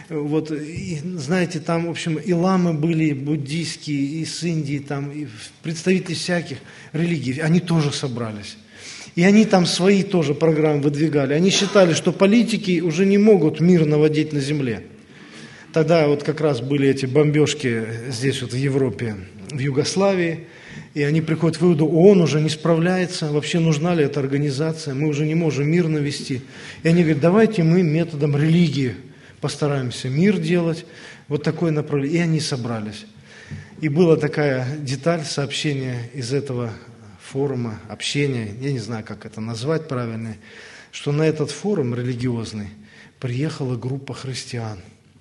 И, знаете, там, в общем, и ламы были буддийские, и с Индии, там, и представители всяких религий. Они тоже собрались. И они там свои тоже программы выдвигали. Они считали, что политики уже не могут мир наводить на земле. Тогда как раз были эти бомбежки здесь в Европе, в Югославии. И они приходят к выводу, ООН уже не справляется, вообще нужна ли эта организация, мы уже не можем мир навести. И они говорят, давайте мы методом религии постараемся мир делать, такое направление. И они собрались. И была такая деталь, сообщение из этого форума, общения, я не знаю, как это назвать правильно, что на этот форум религиозный приехала группа христиан.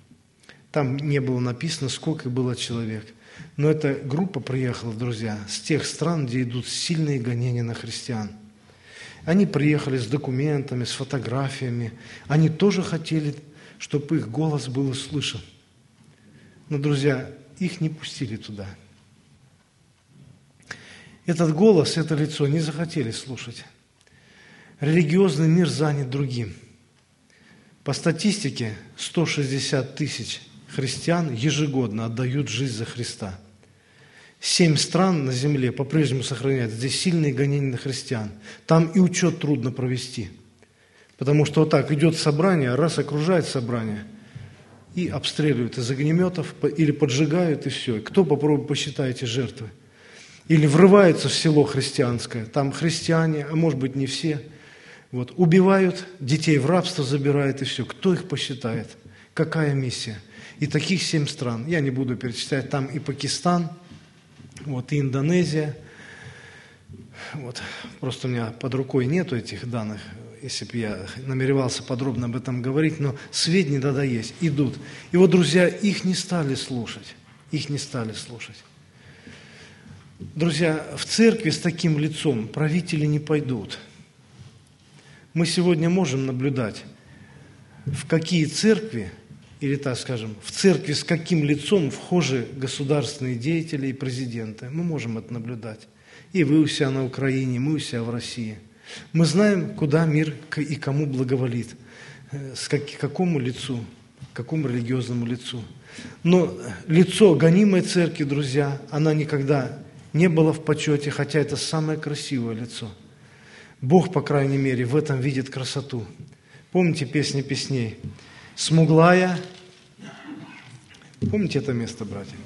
Там не было написано, сколько было человек. Но эта группа приехала, друзья, с тех стран, где идут сильные гонения на христиан. Они приехали с документами, с фотографиями. Они тоже хотели, чтобы их голос был услышан. Но, друзья, их не пустили туда. Этот голос, это лицо не захотели слушать. Религиозный мир занят другим. По статистике 160 тысяч христиан ежегодно отдают жизнь за Христа. 7 стран на земле по-прежнему сохраняют здесь сильные гонения на христиан. Там и учет трудно провести. Потому что идет собрание, раз окружает собрание, и обстреливают из огнеметов или поджигают, и все. Кто попробует, посчитайте жертвы. Или врываются в село христианское, там христиане, а может быть не все. Вот, убивают, детей в рабство забирают, и все. Кто их посчитает? Какая миссия? И таких 7 стран. Я не буду перечислять, там и Пакистан, вот, и Индонезия. Вот. Просто у меня под рукой нету этих данных, если бы я намеревался подробно об этом говорить, но сведения тогда есть, идут. И вот, друзья, их не стали слушать. Их не стали слушать. Друзья, в церкви с таким лицом правители не пойдут. Мы сегодня можем наблюдать, в какие церкви, или так скажем, в церкви с каким лицом вхожи государственные деятели и президенты. Мы можем это наблюдать. И вы у себя на Украине, мы у себя в России. Мы знаем, куда мир и кому благоволит, какому лицу, какому религиозному лицу. Но лицо гонимой церкви, друзья, она никогда не было в почете, хотя это самое красивое лицо. Бог, по крайней мере, в этом видит красоту. Помните песни песней? «Смуглая». Помните это место, братья?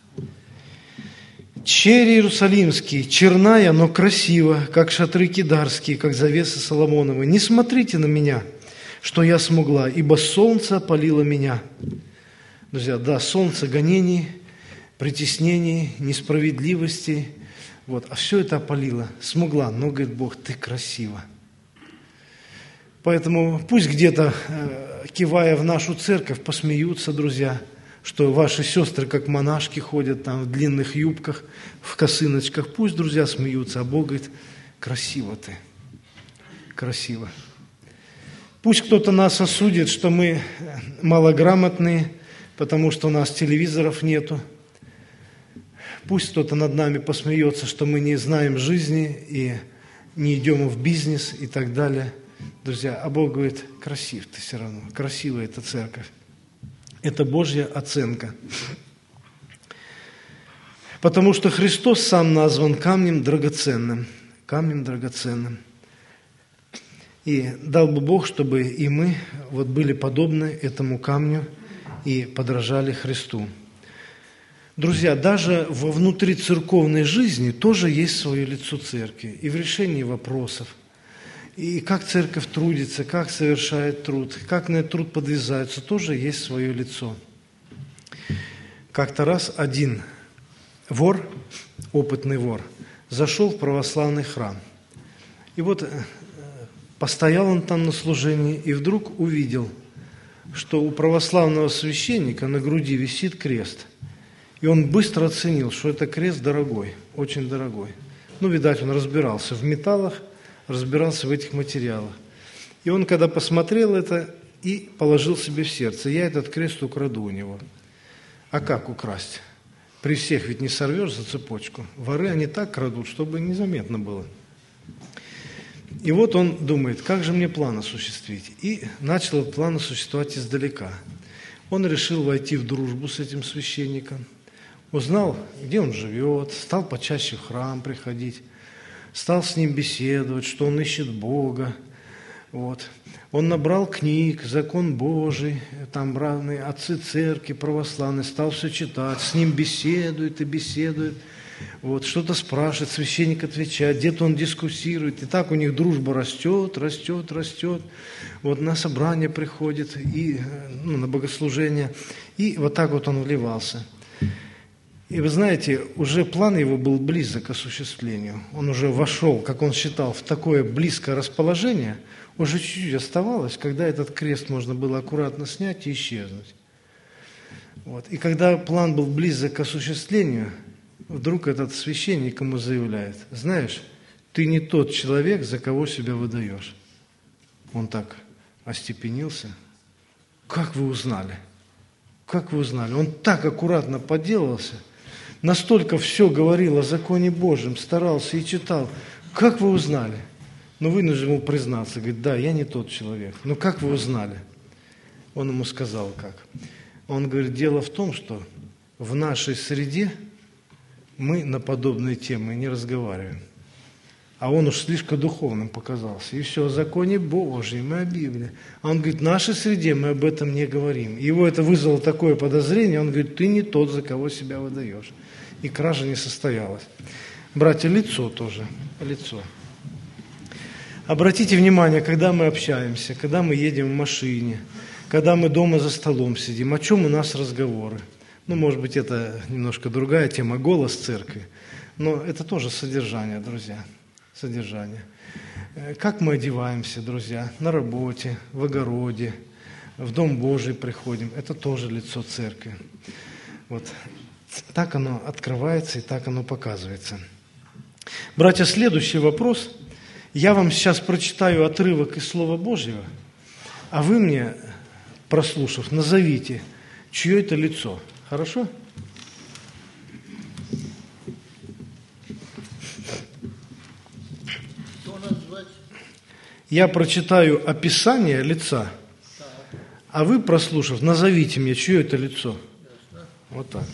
«Черри Иерусалимские, черная, но красиво, как шатры кидарские, как завесы Соломоновы. Не смотрите на меня, что я смугла, ибо солнце опалило меня». Друзья, да, солнце гонений, притеснений, несправедливости, вот, а все это опалило, смугла, но, говорит Бог, ты красива. Поэтому пусть где-то, кивая в нашу церковь, посмеются, друзья, что ваши сестры, как монашки, ходят там в длинных юбках, в косыночках. Пусть, друзья, смеются, а Бог говорит, красиво ты, красиво. Пусть кто-то нас осудит, что мы малограмотные, потому что у нас телевизоров нету. Пусть кто-то над нами посмеется, что мы не знаем жизни и не идем в бизнес и так далее. Друзья, а Бог говорит, красив ты все равно, красивая эта церковь. Это Божья оценка. Потому что Христос сам назван камнем драгоценным. Камнем драгоценным. И дал бы Бог, чтобы и мы вот были подобны этому камню и подражали Христу. Друзья, даже во внутрицерковной жизни тоже есть свое лицо церкви. И в решении вопросов. И как церковь трудится, как совершает труд, как на этот труд подвязаются, тоже есть свое лицо. Как-то раз один вор, опытный вор, зашел в православный храм. И вот постоял он там на служении и вдруг увидел, что у православного священника на груди висит крест. И он быстро оценил, что это крест дорогой, очень дорогой. Ну, видать, он разбирался в металлах, разбирался в этих материалах. И он, когда посмотрел это, и положил себе в сердце, я этот крест украду у него. А как украсть? При всех ведь не сорвешь за цепочку. Воры, они так крадут, чтобы незаметно было. И вот он думает, как же мне план осуществить? И начал этот план осуществлять издалека. Он решил войти в дружбу с этим священником, узнал, где он живет, стал почаще в храм приходить, стал с ним беседовать, что он ищет Бога. Вот. Он набрал книг, закон Божий, там разные отцы церкви православные, стал все читать, с ним беседует и беседует. Вот, что-то спрашивает, священник отвечает, где-то он дискуссирует. И так у них дружба растет, растет, растет. Вот на собрание приходит, и, на богослужение. И вот так вот он вливался. И вы знаете, уже план его был близок к осуществлению. Он уже вошел, как он считал, в такое близкое расположение. Уже чуть-чуть оставалось, когда этот крест можно было аккуратно снять и исчезнуть. Вот. И когда план был близок к осуществлению, вдруг этот священник ему заявляет, знаешь, ты не тот человек, за кого себя выдаешь. Он так остепенился. Как вы узнали? Как вы узнали? Он так аккуратно поделался, настолько все говорил о законе Божьем, старался и читал. Как вы узнали? Ну, вынужден ему признаться. Говорит, да, я не тот человек. Ну, как вы узнали? Он ему сказал, как. Он говорит, дело в том, что в нашей среде мы на подобные темы не разговариваем. А он уж слишком духовным показался. И все, о законе Божьем и о Библии. А он говорит, в нашей среде мы об этом не говорим. Его это вызвало такое подозрение, он говорит, ты не тот, за кого себя выдаешь. И кража не состоялась. Братья, лицо тоже, лицо. Обратите внимание, когда мы общаемся, когда мы едем в машине, когда мы дома за столом сидим, о чем у нас разговоры. Ну, может быть, это немножко другая тема, голос церкви, но это тоже содержание, друзья, содержание. Как мы одеваемся, друзья, на работе, в огороде, в Дом Божий приходим, это тоже лицо церкви. Вот так оно открывается и так оно показывается. Братья, следующий вопрос. Я вам сейчас прочитаю отрывок из Слова Божьего, а вы мне, прослушав, назовите, чье это лицо. Хорошо? Я прочитаю описание лица, а вы, прослушав, назовите мне, чье это лицо. Вот так.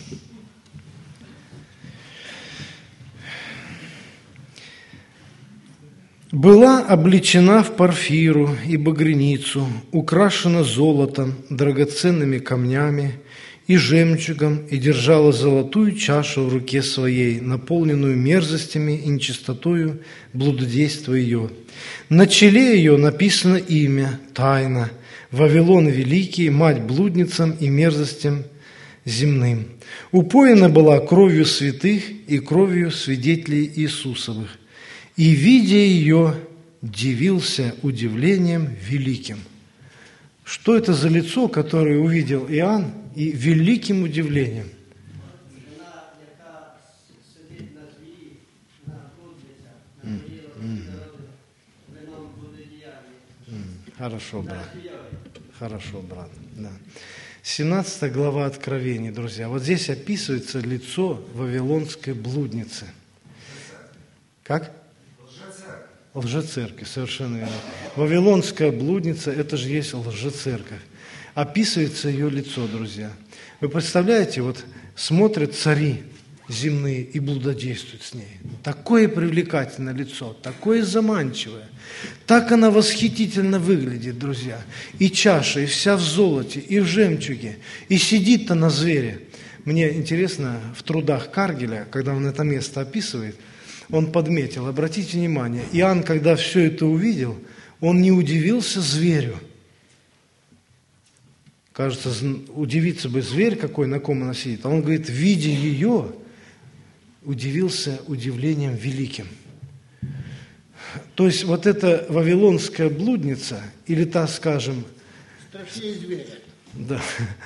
«Была облечена в парфиру и багряницу, украшена золотом, драгоценными камнями и жемчугом, и держала золотую чашу в руке своей, наполненную мерзостями и нечистотою блудодейства ее. На челе ее написано имя, тайна, Вавилон Великий, мать блудницам и мерзостям земным. Упоена была кровью святых и кровью свидетелей Иисусовых. И, видя ее, дивился удивлением великим». Что это за лицо, которое увидел Иоанн, и великим удивлением? Хорошо, брат. Хорошо, брат. Да. 17 глава Откровений, друзья. Вот здесь описывается лицо вавилонской блудницы. Как? Лжецерковь, совершенно верно. Вавилонская блудница, это же есть лжецерковь. Описывается ее лицо, друзья. Вы представляете, вот смотрят цари земные и блудодействуют с ней. Такое привлекательное лицо, такое заманчивое. Так она восхитительно выглядит, друзья. И чаша, и вся в золоте, и в жемчуге. И сидит-то на звере. Мне интересно, в трудах Каргеля, когда он это место описывает, он подметил, обратите внимание, Иоанн, когда все это увидел, он не удивился зверю. Кажется, удивиться бы зверь, какой, на ком она сидит. А он говорит, видя ее, удивился удивлением великим. То есть вот эта вавилонская блудница, или та, скажем... Страшнее зверя. Да.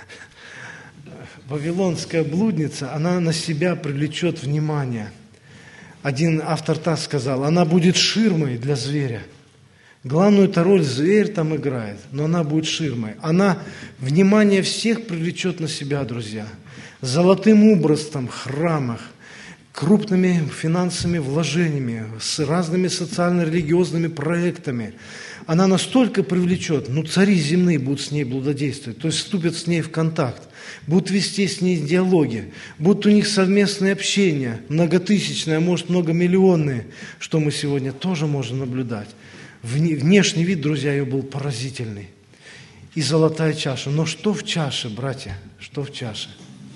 Вавилонская блудница, она на себя привлечет внимание. Один автор так сказал, она будет ширмой для зверя. Главную-то роль зверь там играет, но она будет ширмой. Она внимание всех привлечет на себя, друзья. Золотым образом в храмах, крупными финансовыми вложениями, с разными социально-религиозными проектами. Она настолько привлечет, цари земные будут с ней блудодействовать, то есть вступят с ней в контакт, будут вести с ней диалоги, будут у них совместные общения, многотысячные, а может многомиллионные, что мы сегодня тоже можем наблюдать. Внешний вид, друзья, ее был поразительный. И золотая чаша. Но что в чаше, братья? Что в чаше?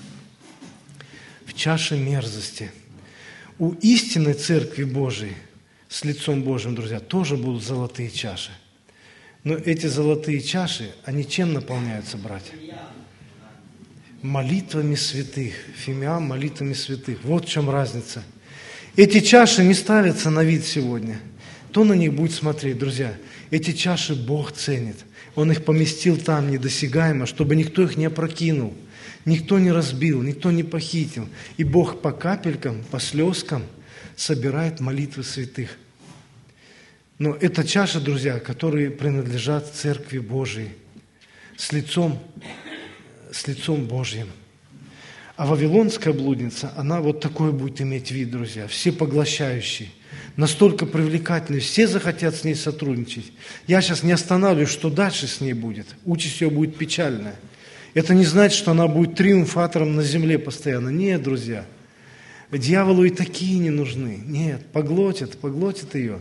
В чаше мерзости. У истинной Церкви Божией с лицом Божьим, друзья, тоже будут золотые чаши. Но эти золотые чаши, они чем наполняются, братья? Молитвами святых. Фимиам, молитвами святых. Вот в чем разница. Эти чаши не ставятся на вид сегодня. Кто на них будет смотреть, друзья? Эти чаши Бог ценит. Он их поместил там недосягаемо, чтобы никто их не опрокинул, никто не разбил, никто не похитил. И Бог по капелькам, по слезкам собирает молитвы святых. Но это чаша, друзья, которые принадлежат Церкви Божией с лицом Божьим. А вавилонская блудница, она вот такой будет иметь вид, друзья, всепоглощающий, настолько привлекательный, все захотят с ней сотрудничать. Я сейчас не останавливаюсь, что дальше с ней будет. Участь ее будет печальная. Это не значит, что она будет триумфатором на земле постоянно. Нет, друзья. Дьяволу и такие не нужны. Нет, поглотит ее.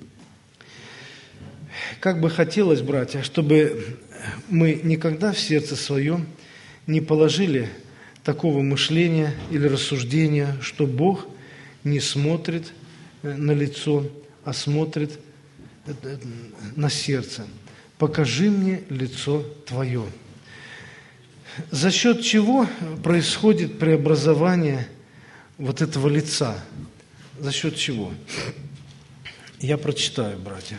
Как бы хотелось, братья, чтобы мы никогда в сердце своем не положили такого мышления или рассуждения, что Бог не смотрит на лицо, а смотрит на сердце. «Покажи мне лицо Твое». За счет чего происходит преобразование вот этого лица? За счет чего? Я прочитаю, братья.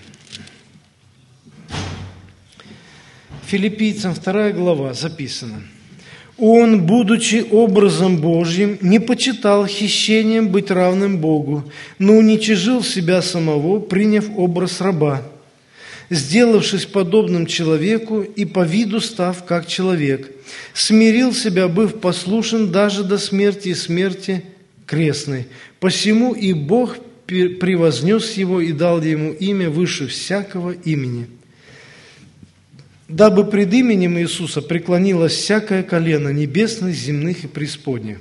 Филиппийцам 2 глава записано. «Он, будучи образом Божьим, не почитал хищением быть равным Богу, но уничижил себя самого, приняв образ раба, сделавшись подобным человеку и по виду став как человек, смирил себя, быв послушен даже до смерти и смерти крестной. Посему и Бог превознес его и дал ему имя выше всякого имени, дабы пред именем Иисуса преклонилось всякое колено небесных, земных и преисподних».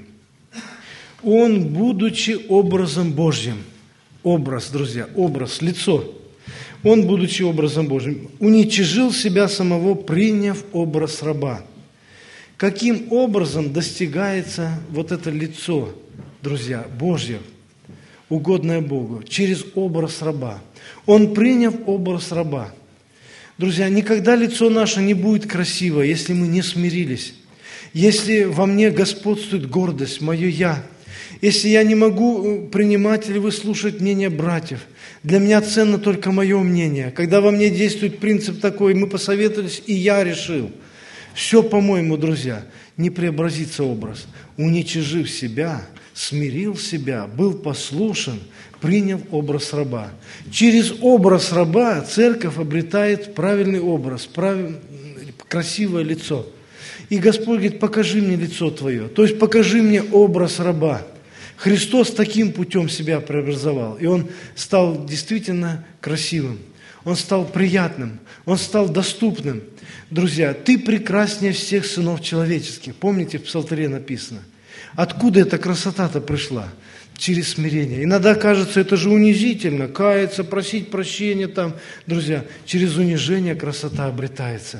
Он, будучи образом Божьим, образ, друзья, образ, лицо, он, будучи образом Божьим, уничижил себя самого, приняв образ раба. Каким образом достигается вот это лицо, друзья, Божье, угодное Богу? Через образ раба. Он, приняв образ раба. Друзья, никогда лицо наше не будет красиво, если мы не смирились. Если во мне господствует гордость, мое «я», если я не могу принимать или выслушать мнение братьев, для меня ценно только мое мнение. Когда во мне действует принцип такой, мы посоветовались, и я решил. Все, по-моему, друзья, не преобразится образ. Уничижив себя, смирил себя, был послушен, приняв образ раба. Через образ раба церковь обретает правильный образ, красивое лицо. И Господь говорит: покажи мне лицо Твое, то есть покажи мне образ раба. Христос таким путем себя преобразовал, и Он стал действительно красивым, Он стал приятным, Он стал доступным. Друзья, ты прекраснее всех сынов человеческих. Помните, в Псалтыре написано? Откуда эта красота-то пришла? Через смирение. Иногда кажется, это же унизительно, каяться, просить прощения там. Друзья, через унижение красота обретается.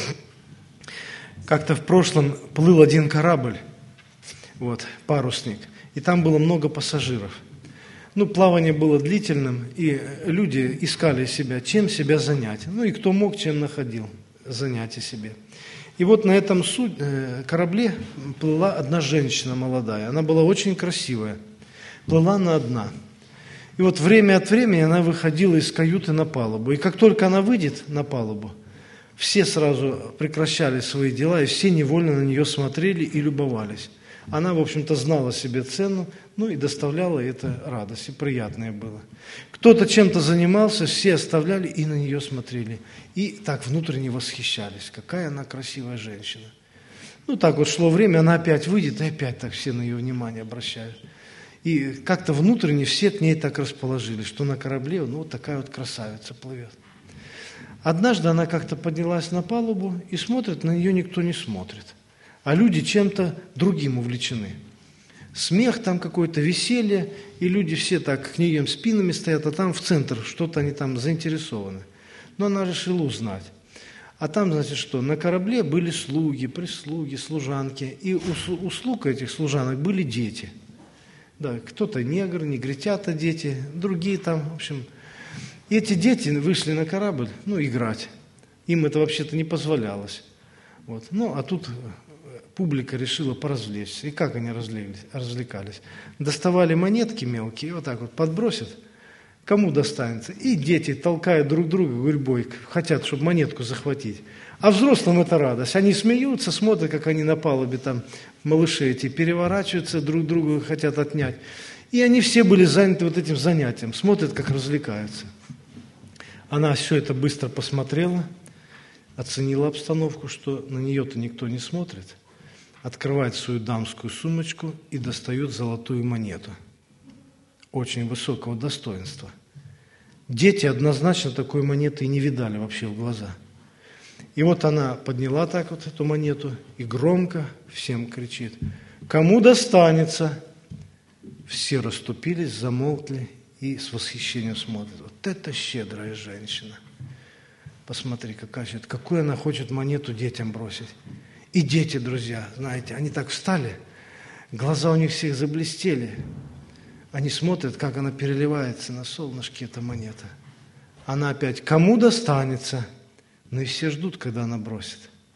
Как-то в прошлом плыл один корабль, парусник, и там было много пассажиров. Плавание было длительным, и люди искали себя, чем себя занять. И кто мог, чем находил занятие себе. И на этом корабле плыла одна женщина молодая. Она была очень красивая. Плыла она одна. И время от времени она выходила из каюты на палубу. И как только она выйдет на палубу, все сразу прекращали свои дела, и все невольно на нее смотрели и любовались. Она, в общем-то, знала себе цену, и доставляла это радость, и приятное было. Кто-то чем-то занимался, все оставляли и на нее смотрели. И так внутренне восхищались. Какая она красивая женщина. Шло время, она опять выйдет, и опять так все на ее внимание обращают. И как-то внутренне все к ней так расположились, что на корабле такая красавица плывет. Однажды она как-то поднялась на палубу и смотрит, на нее никто не смотрит. А люди чем-то другим увлечены. Смех там какой-то, веселье, и люди все так к ней спинами стоят, а там в центр что-то они там заинтересованы. Но она решила узнать. А там, на корабле были слуги, прислуги, служанки, и у слуг этих служанок были дети. Да, кто-то негр, негритята дети, другие там, в общем. И эти дети вышли на корабль, играть. Им это вообще-то не позволялось. А тут публика решила поразвлечься. И как они развлекались? Доставали монетки мелкие, и подбросят. Кому достанется? И дети, толкая друг друга гурьбой, хотят, чтобы монетку захватить. А взрослым это радость. Они смеются, смотрят, как они на палубе там, малыши эти, переворачиваются, друг друга хотят отнять. И они все были заняты этим занятием, смотрят, как развлекаются. Она все это быстро посмотрела, оценила обстановку, что на нее-то никто не смотрит, открывает свою дамскую сумочку и достает золотую монету очень высокого достоинства. Дети однозначно такой монеты и не видали вообще в глаза. И она подняла так эту монету и громко всем кричит: «Кому достанется?» все расступились, замолкли и с восхищением смотрят. Вот это щедрая женщина. Посмотри, какую она хочет монету детям бросить. И дети, друзья, знаете, они так встали, глаза у них всех заблестели. Они смотрят, как она переливается на солнышке, эта монета. Она опять, кому достанется? Ну и все ждут, когда она бросит.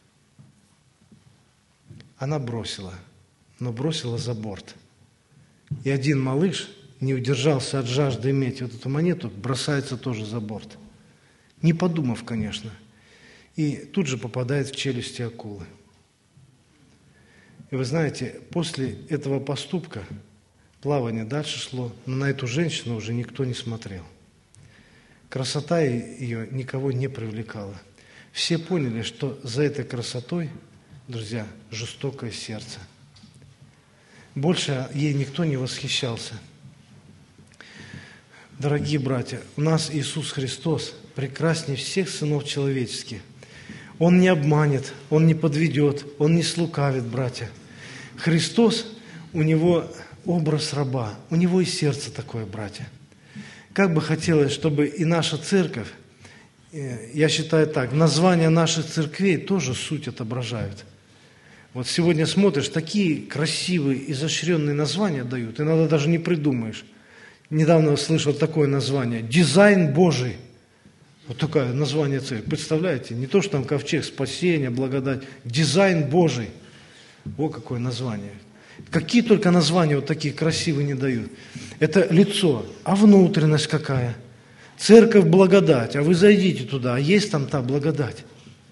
Она бросила, но бросила за борт. И один малыш не удержался от жажды иметь вот эту монету, бросается тоже за борт. Не подумав, конечно. И тут же попадает в челюсти акулы. И вы знаете, после этого поступка плавание дальше шло, но на эту женщину уже никто не смотрел. Красота ее никого не привлекала. Все поняли, что за этой красотой, друзья, жестокое сердце. Больше ей никто не восхищался. Дорогие братья, у нас Иисус Христос прекраснее всех сынов человеческих. Он не обманет, Он не подведет, Он не слукавит, братья. Христос, у Него образ раба, у Него и сердце такое, братья. Как бы хотелось, чтобы и наша церковь, я считаю так, названия наших церквей тоже суть отображают. Вот сегодня смотришь, такие красивые, изощренные названия дают, иногда даже не придумаешь. Недавно слышал такое название «Дизайн Божий». Вот такое название церкви. Представляете? Не то, что там ковчег спасения, благодать. Дизайн Божий. Вот какое название. Какие только названия вот такие красивые не дают. Это лицо. А внутренность какая? Церковь благодать. А вы зайдите туда, а есть там та благодать.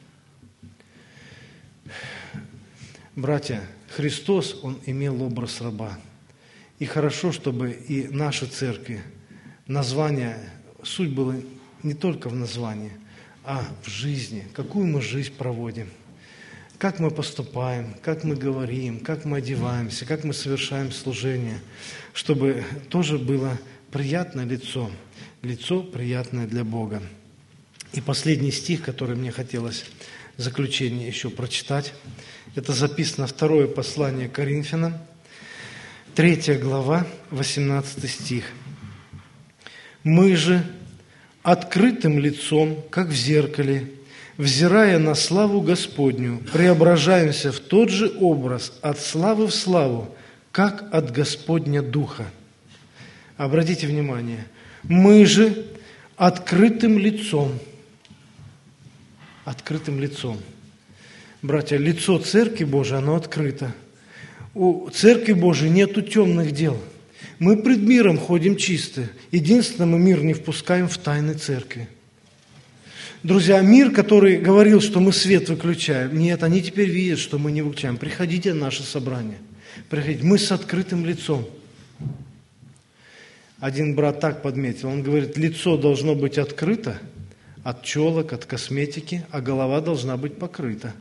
Братья, Христос, Он имел образ раба. И хорошо, чтобы и наши церкви, название, суть была не только в названии, а в жизни. Какую мы жизнь проводим, как мы поступаем, как мы говорим, как мы одеваемся, как мы совершаем служение, чтобы тоже было приятное лицо, лицо приятное для Бога. И последний стих, который мне хотелось в заключение еще прочитать, это записано второе послание Коринфянам, 3 глава, 18 стих. «Мы же открытым лицом, как в зеркале, взирая на славу Господню, преображаемся в тот же образ от славы в славу, как от Господня Духа». Обратите внимание, мы же открытым лицом. Братья, лицо Церкви Божией, оно открыто. У Церкви Божией нету темных дел. Мы пред миром ходим чисто. Единственное, мы мир не впускаем в тайны Церкви. Друзья, мир, который говорил, что мы свет выключаем, нет, они теперь видят, что мы не выключаем. Приходите на наше собрание. Приходите. Мы с открытым лицом. Один брат так подметил, он говорит, лицо должно быть открыто от челок, от косметики, а голова должна быть покрыта.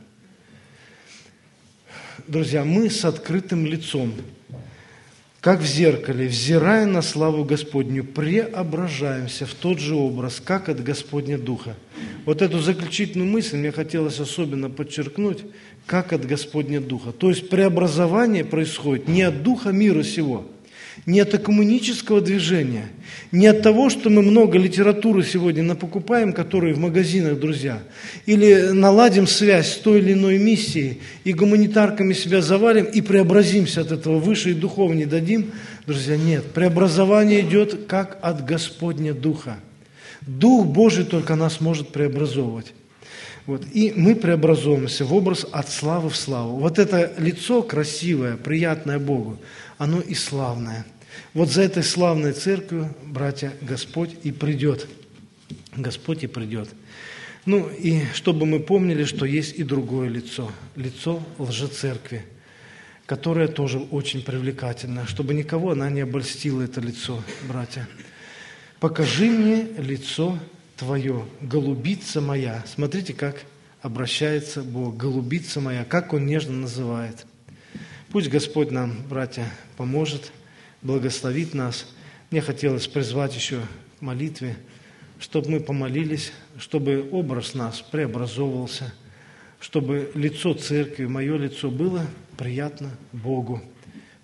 Друзья, мы с открытым лицом, как в зеркале, взирая на славу Господню, преображаемся в тот же образ, как от Господня Духа. Вот эту заключительную мысль мне хотелось особенно подчеркнуть, как от Господня Духа. То есть преобразование происходит не от духа мира сего, не от экуменического движения, не от того, что мы много литературы сегодня напокупаем, которые в магазинах, друзья, или наладим связь с той или иной миссией и гуманитарками себя завалим и преобразимся от этого выше и духовнее дадим. Друзья, нет. Преобразование идет как от Господня Духа. Дух Божий только нас может преобразовывать. Вот. И мы преобразуемся в образ от славы в славу. Вот это лицо красивое, приятное Богу, оно и славное. Вот за этой славной церковью, братья, Господь и придет. Господь и придет. Ну и чтобы мы помнили, что есть и другое лицо. Лицо лжецеркви, которое тоже очень привлекательно. Чтобы никого она не обольстила, это лицо, братья. «Покажи мне лицо Твое, голубица моя». Смотрите, как обращается Бог. Голубица моя, как Он нежно называет. Пусть Господь нам, братья, поможет, благословит нас. Мне хотелось призвать еще к молитве, чтобы мы помолились, чтобы образ нас преобразовывался, чтобы лицо церкви, мое лицо было приятно Богу.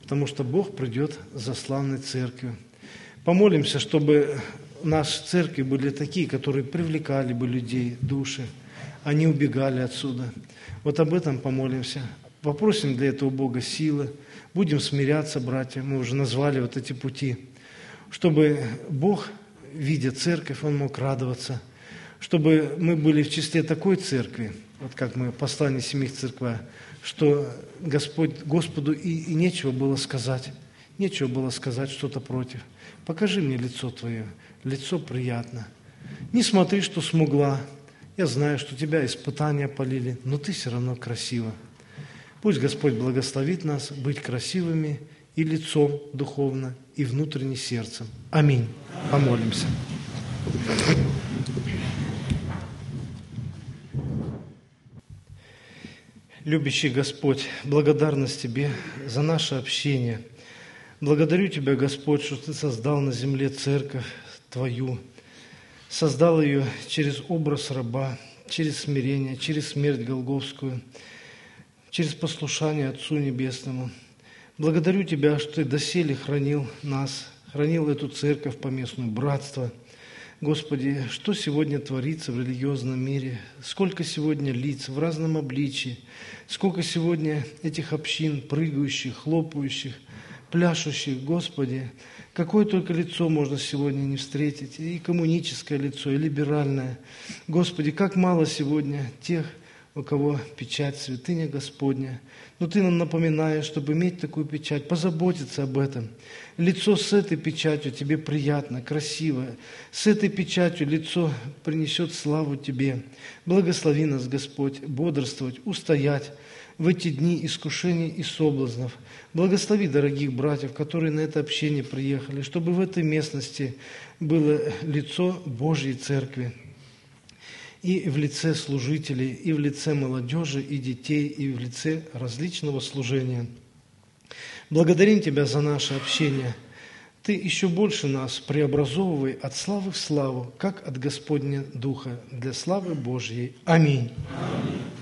потому что Бог придет за славной церковью. Помолимся, чтобы наши церкви были такие, которые привлекали бы людей, души, а не убегали отсюда. Вот об этом помолимся. Попросим для этого Бога силы. Будем смиряться, братья. Мы уже назвали вот эти пути. Чтобы Бог, видя церковь, Он мог радоваться. Чтобы мы были в числе такой церкви, вот как мы в послании 7 церквях, что Господу и нечего было сказать. Нечего было сказать что-то против. Покажи мне лицо Твое. Лицо приятно. Не смотри, что смугла. Я знаю, что тебя испытания полили, но ты все равно красива. Пусть Господь благословит нас быть красивыми и лицом духовно, и внутренним сердцем. Аминь. Помолимся. Любящий Господь, благодарность Тебе за наше общение. Благодарю Тебя, Господь, что Ты создал на земле церковь Твою, создал ее через образ раба, через смирение, через смерть Голгофскую, через послушание Отцу Небесному. Благодарю Тебя, что Ты доселе хранил нас, хранил эту церковь поместную, братство. Господи, что сегодня творится в религиозном мире, сколько сегодня лиц в разном обличии, сколько сегодня этих общин, прыгающих, хлопающих, пляшущих, Господи, какое только лицо можно сегодня не встретить, и коммуническое лицо, и либеральное. Господи, как мало сегодня тех, у кого печать святыня Господня. Но Ты нам напоминаешь, чтобы иметь такую печать, позаботиться об этом. Лицо с этой печатью Тебе приятно, красиво. С этой печатью лицо принесет славу Тебе. Благослови нас, Господь, бодрствовать, устоять в эти дни искушений и соблазнов. Благослови дорогих братьев, которые на это общение приехали, чтобы в этой местности было лицо Божьей Церкви. И в лице служителей, и в лице молодежи, и детей, и в лице различного служения. Благодарим Тебя за наше общение. Ты еще больше нас преобразовывай от славы в славу, как от Господня Духа, для славы Божьей. Аминь. Аминь.